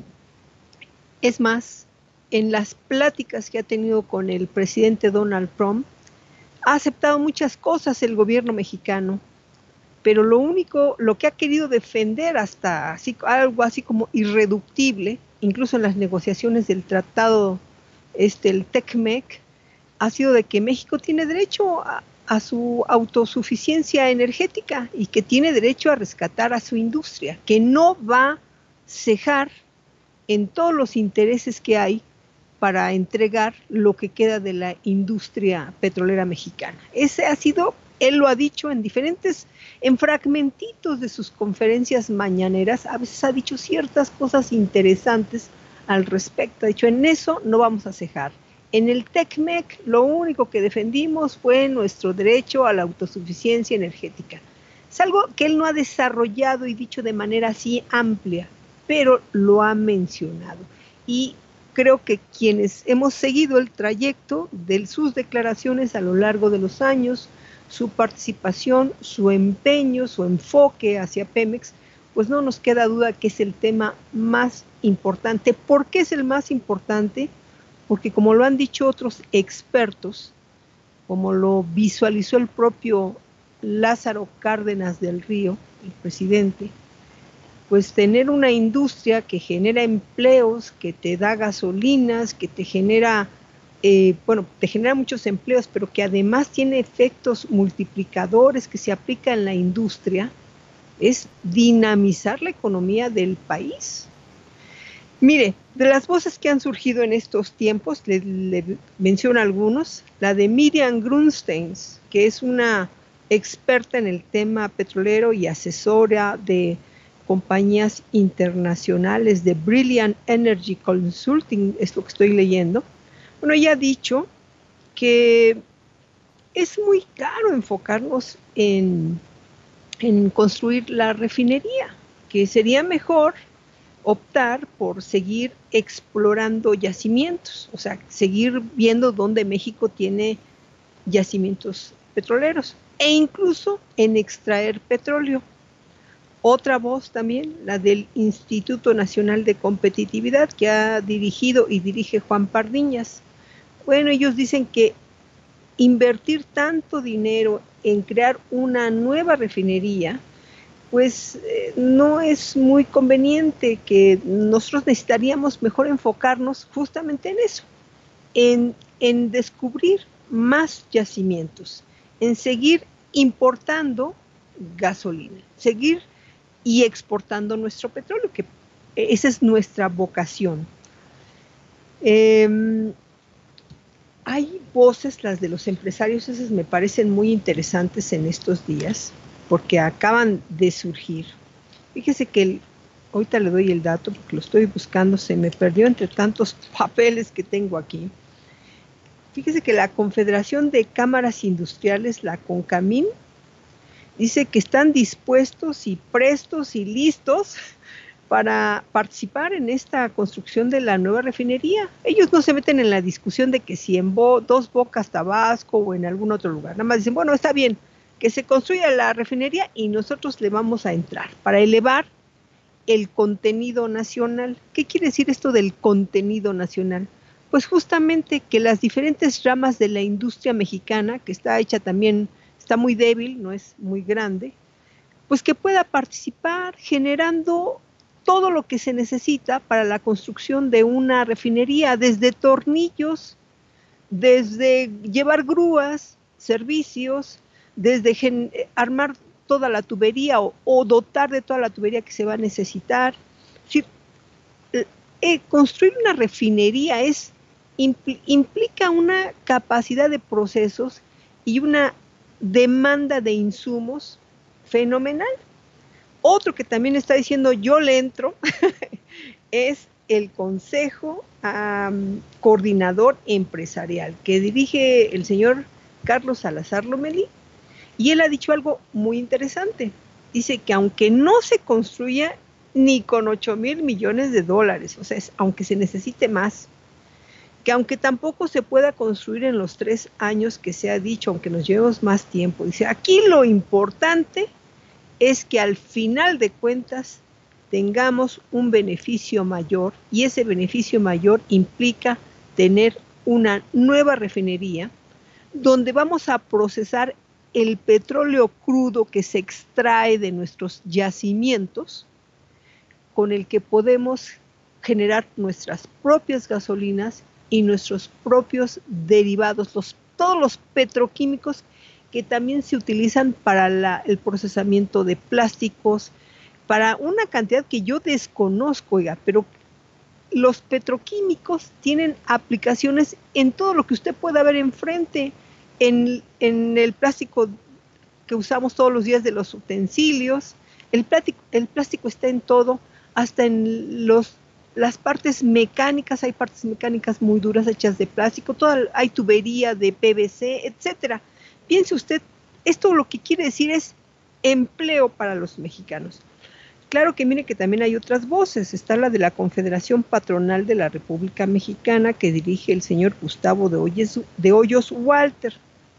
es más, en las pláticas que ha tenido con el presidente Donald Trump, ha aceptado muchas cosas el gobierno mexicano, pero lo único, lo que ha querido defender hasta así, algo así como irreductible, incluso en las negociaciones del tratado, este, el TECMEC, ha sido de que México tiene derecho a, a su autosuficiencia energética y que tiene derecho a rescatar a su industria, que no va a cejar en todos los intereses que hay para entregar lo que queda de la industria petrolera mexicana. Ese ha sido, él lo ha dicho en diferentes, en fragmentitos de sus conferencias mañaneras, a veces ha dicho ciertas cosas interesantes al respecto. Ha dicho, en eso no vamos a cejar. En el TECMEC lo único que defendimos fue nuestro derecho a la autosuficiencia energética. Es algo que él no ha desarrollado y dicho de manera así amplia, pero lo ha mencionado. Y creo que quienes hemos seguido el trayecto de sus declaraciones a lo largo de los años, su participación, su empeño, su enfoque hacia Pemex, pues no nos queda duda que es el tema más importante. ¿Por qué es el más importante? Porque como lo han dicho otros expertos, como lo visualizó el propio Lázaro Cárdenas del Río, el presidente, pues tener una industria que genera empleos, que te da gasolinas, que te genera, eh, bueno, te genera muchos empleos, pero que además tiene efectos multiplicadores que se aplican en la industria, es dinamizar la economía del país. Mire, de las voces que han surgido en estos tiempos, le, le menciono algunos, la de Miriam Grunstein, que es una experta en el tema petrolero y asesora de compañías internacionales de Brilliant Energy Consulting, es lo que estoy leyendo. Bueno, ella ha dicho que es muy caro enfocarnos en, en construir la refinería, que sería mejor optar por seguir explorando yacimientos, o sea, seguir viendo dónde México tiene yacimientos petroleros, e incluso en extraer petróleo. Otra voz también, la del Instituto Nacional de Competitividad, que ha dirigido y dirige Juan Pardiñas. Bueno, ellos dicen que invertir tanto dinero en crear una nueva refinería, pues eh, no es muy conveniente, que nosotros necesitaríamos mejor enfocarnos justamente en eso, en, en descubrir más yacimientos, en seguir importando gasolina, seguir y exportando nuestro petróleo, que esa es nuestra vocación. Eh, hay voces, las de los empresarios, esas me parecen muy interesantes en estos días, porque acaban de surgir. Fíjese que el, ahorita le doy el dato porque lo estoy buscando, se me perdió entre tantos papeles que tengo aquí. Fíjese que la Confederación de Cámaras Industriales, la CONCAMIN, dice que están dispuestos y prestos y listos para participar en esta construcción de la nueva refinería. Ellos no se meten en la discusión de que si en Bo, Dos Bocas, Tabasco o en algún otro lugar. Nada más dicen, bueno, está bien, que se construya la refinería y nosotros le vamos a entrar para elevar el contenido nacional. ¿Qué quiere decir esto del contenido nacional? pues justamente que las diferentes ramas de la industria mexicana, que está hecha también, está muy débil, no es muy grande, pues que pueda participar generando todo lo que se necesita para la construcción de una refinería, desde tornillos, desde llevar grúas, servicios, desde gen- armar toda la tubería o, o dotar de toda la tubería que se va a necesitar. Sí, eh, construir una refinería es, impl- implica una capacidad de procesos y una demanda de insumos fenomenal. Otro que también está diciendo yo le entro es el Consejo um, Coordinador Empresarial, que dirige el señor Carlos Salazar Lomelí, y él ha dicho algo muy interesante. Dice que aunque no se construya ni con ocho mil millones de dólares, o sea, es, aunque se necesite más, que aunque tampoco se pueda construir en los tres años que se ha dicho, aunque nos llevemos más tiempo, dice, aquí lo importante es que al final de cuentas tengamos un beneficio mayor, y ese beneficio mayor implica tener una nueva refinería donde vamos a procesar el petróleo crudo que se extrae de nuestros yacimientos, con el que podemos generar nuestras propias gasolinas y nuestros propios derivados, los, todos los petroquímicos que también se utilizan para la, el procesamiento de plásticos, para una cantidad que yo desconozco, oiga, pero los petroquímicos tienen aplicaciones en todo lo que usted pueda ver enfrente, en, en el plástico que usamos todos los días de los utensilios, el plástico, el plástico está en todo, hasta en los, las partes mecánicas, hay partes mecánicas muy duras hechas de plástico, toda, hay tubería de P V C, etcétera. Piense usted, esto lo que quiere decir es empleo para los mexicanos. Claro que mire que también hay otras voces, está la de la Confederación Patronal de la República Mexicana, que dirige el señor Gustavo de Hoyos, de Hoyos Walter.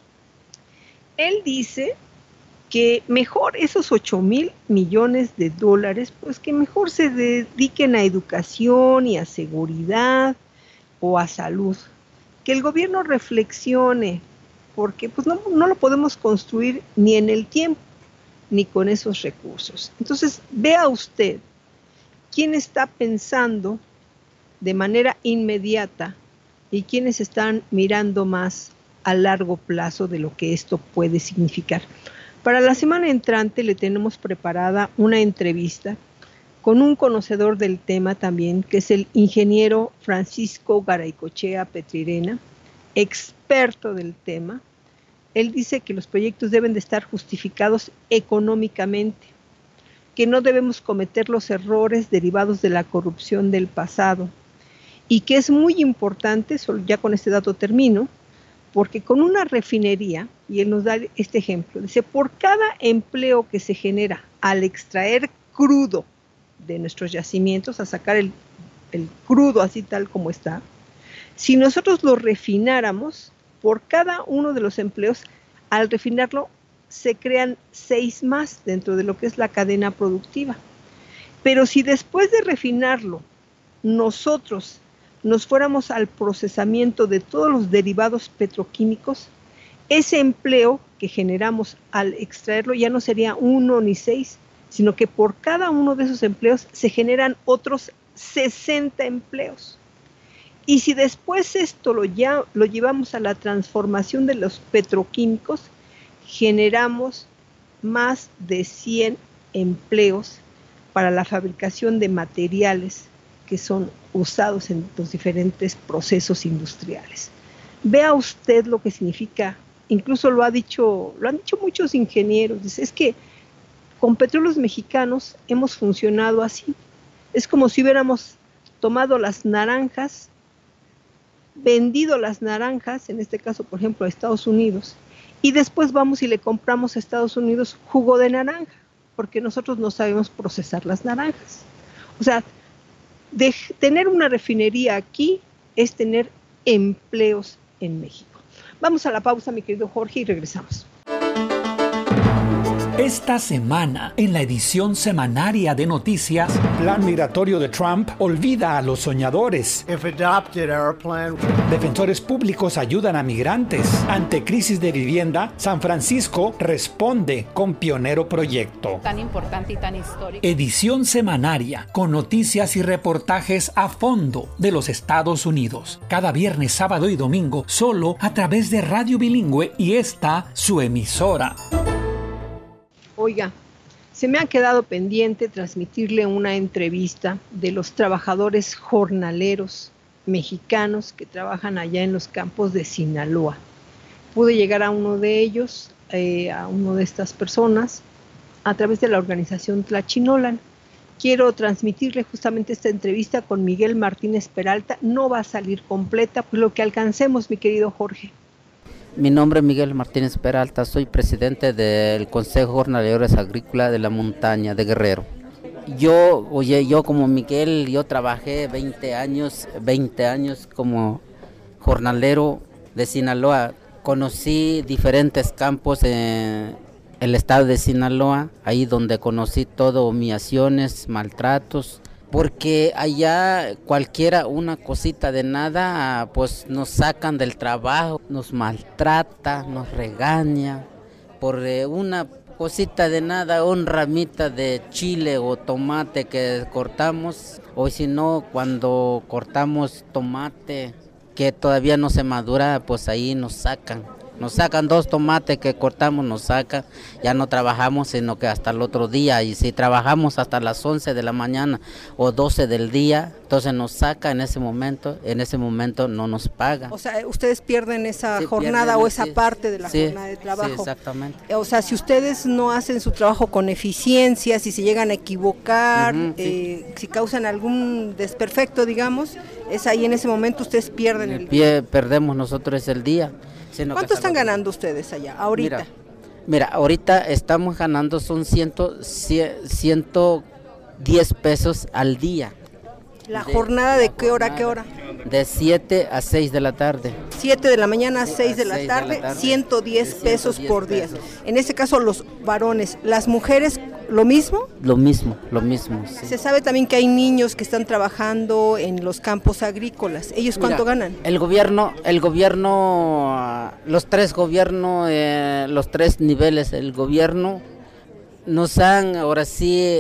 Él dice que mejor esos ocho mil millones de dólares, pues que mejor se dediquen a educación y a seguridad o a salud. Que el gobierno reflexione, porque pues no, no lo podemos construir ni en el tiempo, ni con esos recursos. Entonces, vea usted quién está pensando de manera inmediata y quiénes están mirando más a largo plazo de lo que esto puede significar. Para la semana entrante le tenemos preparada una entrevista con un conocedor del tema también, que es el ingeniero Francisco Garaycochea Petrirena, experto del tema. Él dice que los proyectos deben de estar justificados económicamente, que no debemos cometer los errores derivados de la corrupción del pasado, y que es muy importante, ya con este dato termino, porque con una refinería, y él nos da este ejemplo, dice, por cada empleo que se genera al extraer crudo de nuestros yacimientos, a sacar el, el crudo así tal como está, si nosotros lo refináramos, por cada uno de los empleos, al refinarlo, se crean seis más dentro de lo que es la cadena productiva. Pero si después de refinarlo, nosotros nos fuéramos al procesamiento de todos los derivados petroquímicos, ese empleo que generamos al extraerlo ya no sería uno ni seis, sino que por cada uno de esos empleos se generan otros sesenta empleos. Y si después esto lo, ya, lo llevamos a la transformación de los petroquímicos, generamos más de cien empleos para la fabricación de materiales que son usados en los diferentes procesos industriales. Vea usted lo que significa, incluso lo ha dicho, lo han dicho muchos ingenieros, dice, es que con Petróleos Mexicanos hemos funcionado así. Es como si hubiéramos tomado las naranjas, vendido las naranjas, en este caso, por ejemplo, a Estados Unidos, y después vamos y le compramos a Estados Unidos jugo de naranja, porque nosotros no sabemos procesar las naranjas. O sea, de tener una refinería aquí es tener empleos en México. Vamos a la pausa, mi querido Jorge, y regresamos. Esta semana, en la edición semanaria de noticias, plan migratorio de Trump olvida a los soñadores. If adopted, our plan... Defensores públicos ayudan a migrantes. Ante crisis de vivienda, San Francisco responde con pionero proyecto. Tan importante y tan histórico. Edición semanaria con noticias y reportajes a fondo de los Estados Unidos. Cada viernes, sábado y domingo, solo a través de Radio Bilingüe y esta, su emisora. Oiga, se me ha quedado pendiente transmitirle una entrevista de los trabajadores jornaleros mexicanos que trabajan allá en los campos de Sinaloa. Pude llegar a uno de ellos, eh, a uno de estas personas, a través de la organización Tlachinolan. Quiero transmitirle justamente esta entrevista con Miguel Martínez Peralta. No va a salir completa, pues lo que alcancemos, mi querido Jorge. Mi nombre es Miguel Martínez Peralta, soy presidente del Consejo Jornaleros Agrícola de la Montaña de Guerrero. Yo, oye, yo como Miguel, yo trabajé veinte años, veinte años como jornalero de Sinaloa. Conocí diferentes campos en el estado de Sinaloa, ahí donde conocí todo, humillaciones, maltratos. Porque allá cualquiera, una cosita de nada, pues nos sacan del trabajo, nos maltrata, nos regaña. Por una cosita de nada, un ramita de chile o tomate que cortamos, o si no, cuando cortamos tomate que todavía no se madura, pues ahí nos sacan. Nos sacan dos tomates que cortamos, nos sacan, ya no trabajamos sino que hasta el otro día, y si trabajamos hasta las once de la mañana o doce del día, entonces nos saca en ese momento, en ese momento no nos paga. O sea, ustedes pierden esa sí, jornada pierden, o esa sí, parte de la sí, jornada de trabajo. Sí, exactamente. O sea, si ustedes no hacen su trabajo con eficiencia, si se llegan a equivocar, uh-huh, eh, sí. si causan algún desperfecto, digamos, es ahí en ese momento ustedes pierden el, el pie, perdemos nosotros el día. ¿Cuánto están ganando ustedes allá, ahorita? Mira, mira, ahorita estamos ganando son ciento diez pesos al día. ¿La de, jornada de qué hora a qué hora? De siete a seis de la tarde. siete de la mañana a seis de la tarde, ciento diez pesos por día. En este caso los varones, las mujeres, ¿lo mismo? Lo mismo, lo mismo. Sí. Se sabe también que hay niños que están trabajando en los campos agrícolas. ¿Ellos cuánto Mira, ganan? El gobierno, el gobierno, los tres gobiernos, eh, los tres niveles, el gobierno nos han ahora sí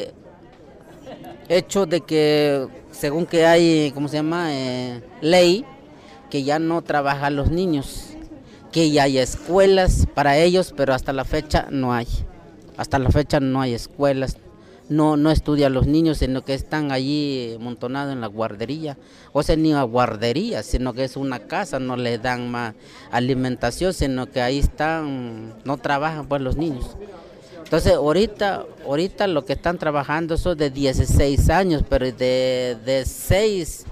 hecho de que, según que hay, ¿cómo se llama? Eh, ley, que ya no trabajan los niños, que ya hay escuelas para ellos, pero hasta la fecha no hay. Hasta la fecha no hay escuelas, no no estudian los niños, sino que están allí amontonados en la guardería. O sea, ni a guardería, sino que es una casa, no les dan más alimentación, sino que ahí están, no trabajan pues los niños. Entonces, ahorita ahorita lo que están trabajando son de dieciséis años, pero de, de seis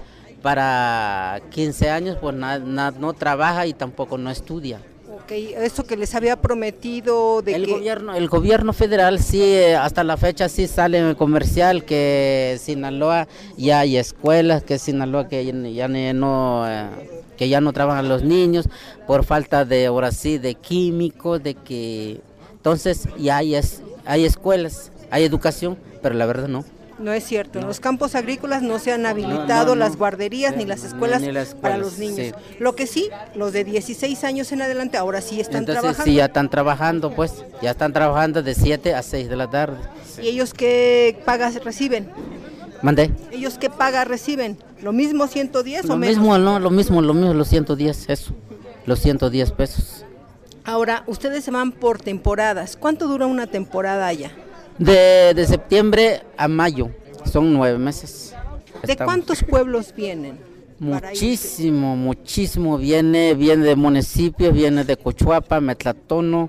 para quince años, pues na, na, no trabaja y tampoco no estudia. Okay, esto que les había prometido de el que... gobierno el gobierno federal sí, hasta la fecha sí sale en el comercial que Sinaloa ya hay escuelas, que Sinaloa que ya, ya no que ya no trabajan los niños por falta de ahora sí de químicos, de que entonces ya hay es, hay escuelas, hay educación, pero la verdad no. No es cierto, en los campos agrícolas no se han habilitado no, no, no. las guarderías ni las escuelas, ni las escuelas para los niños. Sí. Lo que sí, los de dieciséis años en adelante ahora sí están Entonces, trabajando. Sí, ya están trabajando, pues, ya están trabajando de siete a seis de la tarde. ¿Y ellos qué pagas reciben? ¿Mandé? ¿Ellos qué paga reciben? ¿Lo mismo ciento diez lo o menos? Mismo, no, lo mismo, lo mismo, los ciento diez, eso, los ciento diez pesos. Ahora, ustedes se van por temporadas. ¿Cuánto dura una temporada allá? De, de septiembre a mayo. Son nueve meses. ¿De Estamos. cuántos pueblos vienen? Muchísimo, muchísimo. Viene, viene de municipios, viene de Cochuapa, Metlatono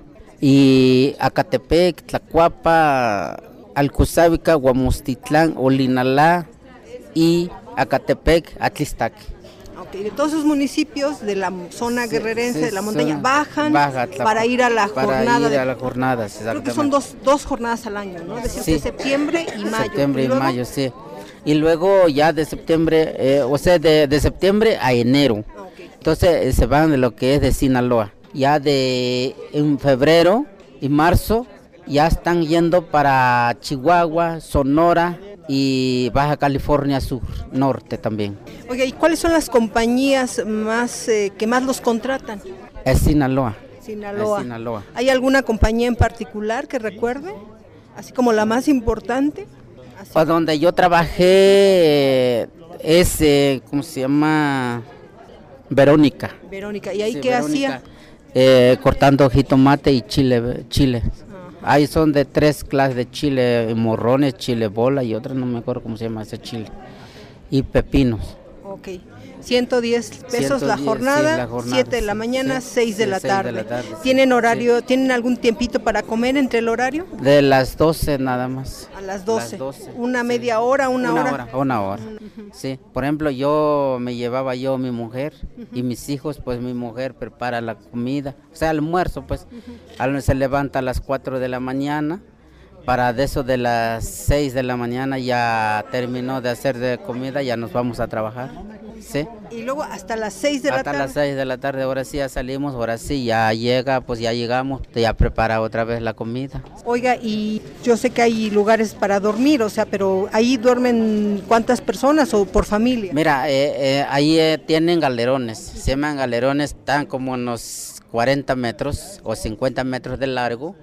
y Acatepec, Tlacuapa, Alcuzávica, Guamustitlán, Olinalá y Acatepec, Atlistac. Okay, de todos esos municipios de la zona sí, guerrerense, sí, de la montaña, bajan baja, para ir a la para jornada. Ir de, a la jornada, creo que son dos, dos jornadas al año, ¿no? Es decir, sí. de septiembre y mayo. Septiembre y, ¿Y mayo, sí. Y luego ya de septiembre, eh, o sea, de, de septiembre a enero. Okay. Entonces eh, se van de lo que es de Sinaloa. Ya de en febrero y marzo ya están yendo para Chihuahua, Sonora y Baja California Sur, Norte también. Oiga, ¿y cuáles son las compañías más eh, que más los contratan? Es Sinaloa. Sinaloa. Es Sinaloa. ¿Hay alguna compañía en particular que recuerde? Así como la más importante. Así. Pues donde yo trabajé es, eh, ¿cómo se llama? Verónica. Verónica. ¿Y ahí Sí, qué Verónica. hacía? Eh, cortando jitomate y chile. chile. Ahí son de tres clases de chile, morrones, chile bola y otra, no me acuerdo cómo se llama ese chile. Y pepinos. Ok. ciento diez pesos ciento diez, la jornada, sí, la jornada, siete de la sí, mañana, sí, seis de sí, la seis de tarde. la tarde, sí. ¿Tienen horario, tienen algún tiempito para comer entre el horario? De las doce nada más. A las doce. Las doce, ¿Una sí. media hora, una, una hora? hora? Una hora, uh-huh. Sí. Por ejemplo, yo me llevaba yo mi mujer uh-huh. y mis hijos, pues mi mujer prepara la comida, o sea, almuerzo, pues. Uh-huh. Se levanta a las cuatro de la mañana. Para de eso de las seis de la mañana ya terminó de hacer de comida, ya nos vamos a trabajar, ¿sí? Y luego hasta las seis de la tarde. Hasta las seis de la tarde, ahora sí ya salimos, ahora sí ya llega, pues ya llegamos, ya prepara otra vez la comida. Oiga, y yo sé que hay lugares para dormir, o sea, pero ahí duermen ¿cuántas personas o por familia? Mira, eh, eh, ahí eh, tienen galerones, se llaman galerones, están como unos cuarenta metros o cincuenta metros de largo.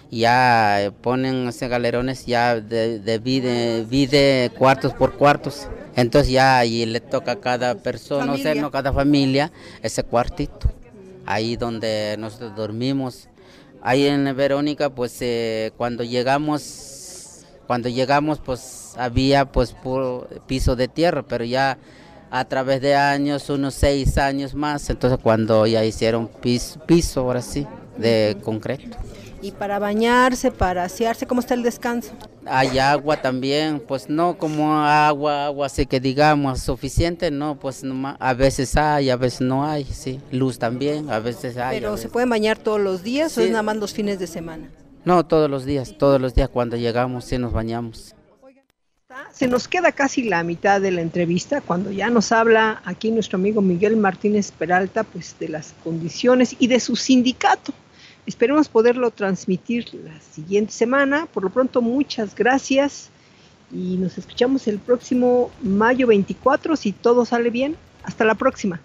Ya ponen esos galerones, ya divide de, cuartos por cuartos, entonces ya ahí le toca a cada persona, o sea, no cada familia, ese cuartito, ahí donde nosotros dormimos. Ahí en Verónica, pues eh, cuando llegamos, cuando llegamos, pues había pues puro piso de tierra, pero ya a través de años, unos seis años más, entonces cuando ya hicieron piso, piso ahora sí, de concreto. Y para bañarse, para asearse, ¿cómo está el descanso? Hay agua también, pues no como agua, agua así que digamos suficiente, no, pues no, a veces hay, a veces no hay, sí, luz también, a veces hay. ¿Pero veces... se pueden bañar todos los días sí. o es nada más los fines de semana? No, todos los días, todos los días cuando llegamos sí nos bañamos. Se nos queda casi la mitad de la entrevista cuando ya nos habla aquí nuestro amigo Miguel Martínez Peralta, pues de las condiciones y de su sindicato. Esperemos poderlo transmitir la siguiente semana. Por lo pronto, muchas gracias y nos escuchamos el próximo mayo veinticuatro, si todo sale bien. Hasta la próxima.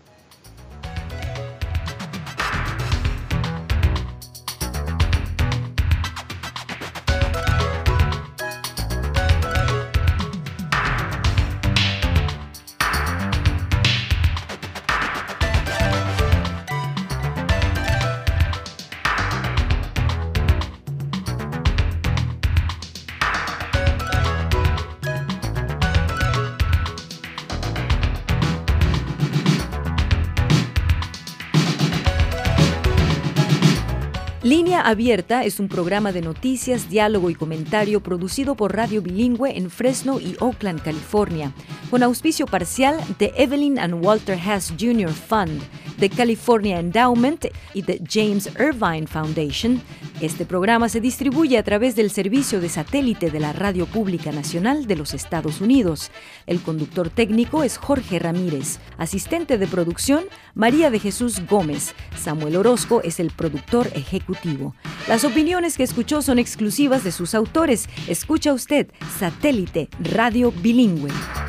Línea Abierta es un programa de noticias, diálogo y comentario producido por Radio Bilingüe en Fresno y Oakland, California, con auspicio parcial de Evelyn and Walter Haas junior Fund, de California Endowment y de James Irvine Foundation. Este programa se distribuye a través del servicio de satélite de la Radio Pública Nacional de los Estados Unidos. El conductor técnico es Jorge Ramírez, asistente de producción María de Jesús Gómez. Samuel Orozco es el productor ejecutivo. Las opiniones que escuchó son exclusivas de sus autores. Escucha usted Satélite Radio Bilingüe.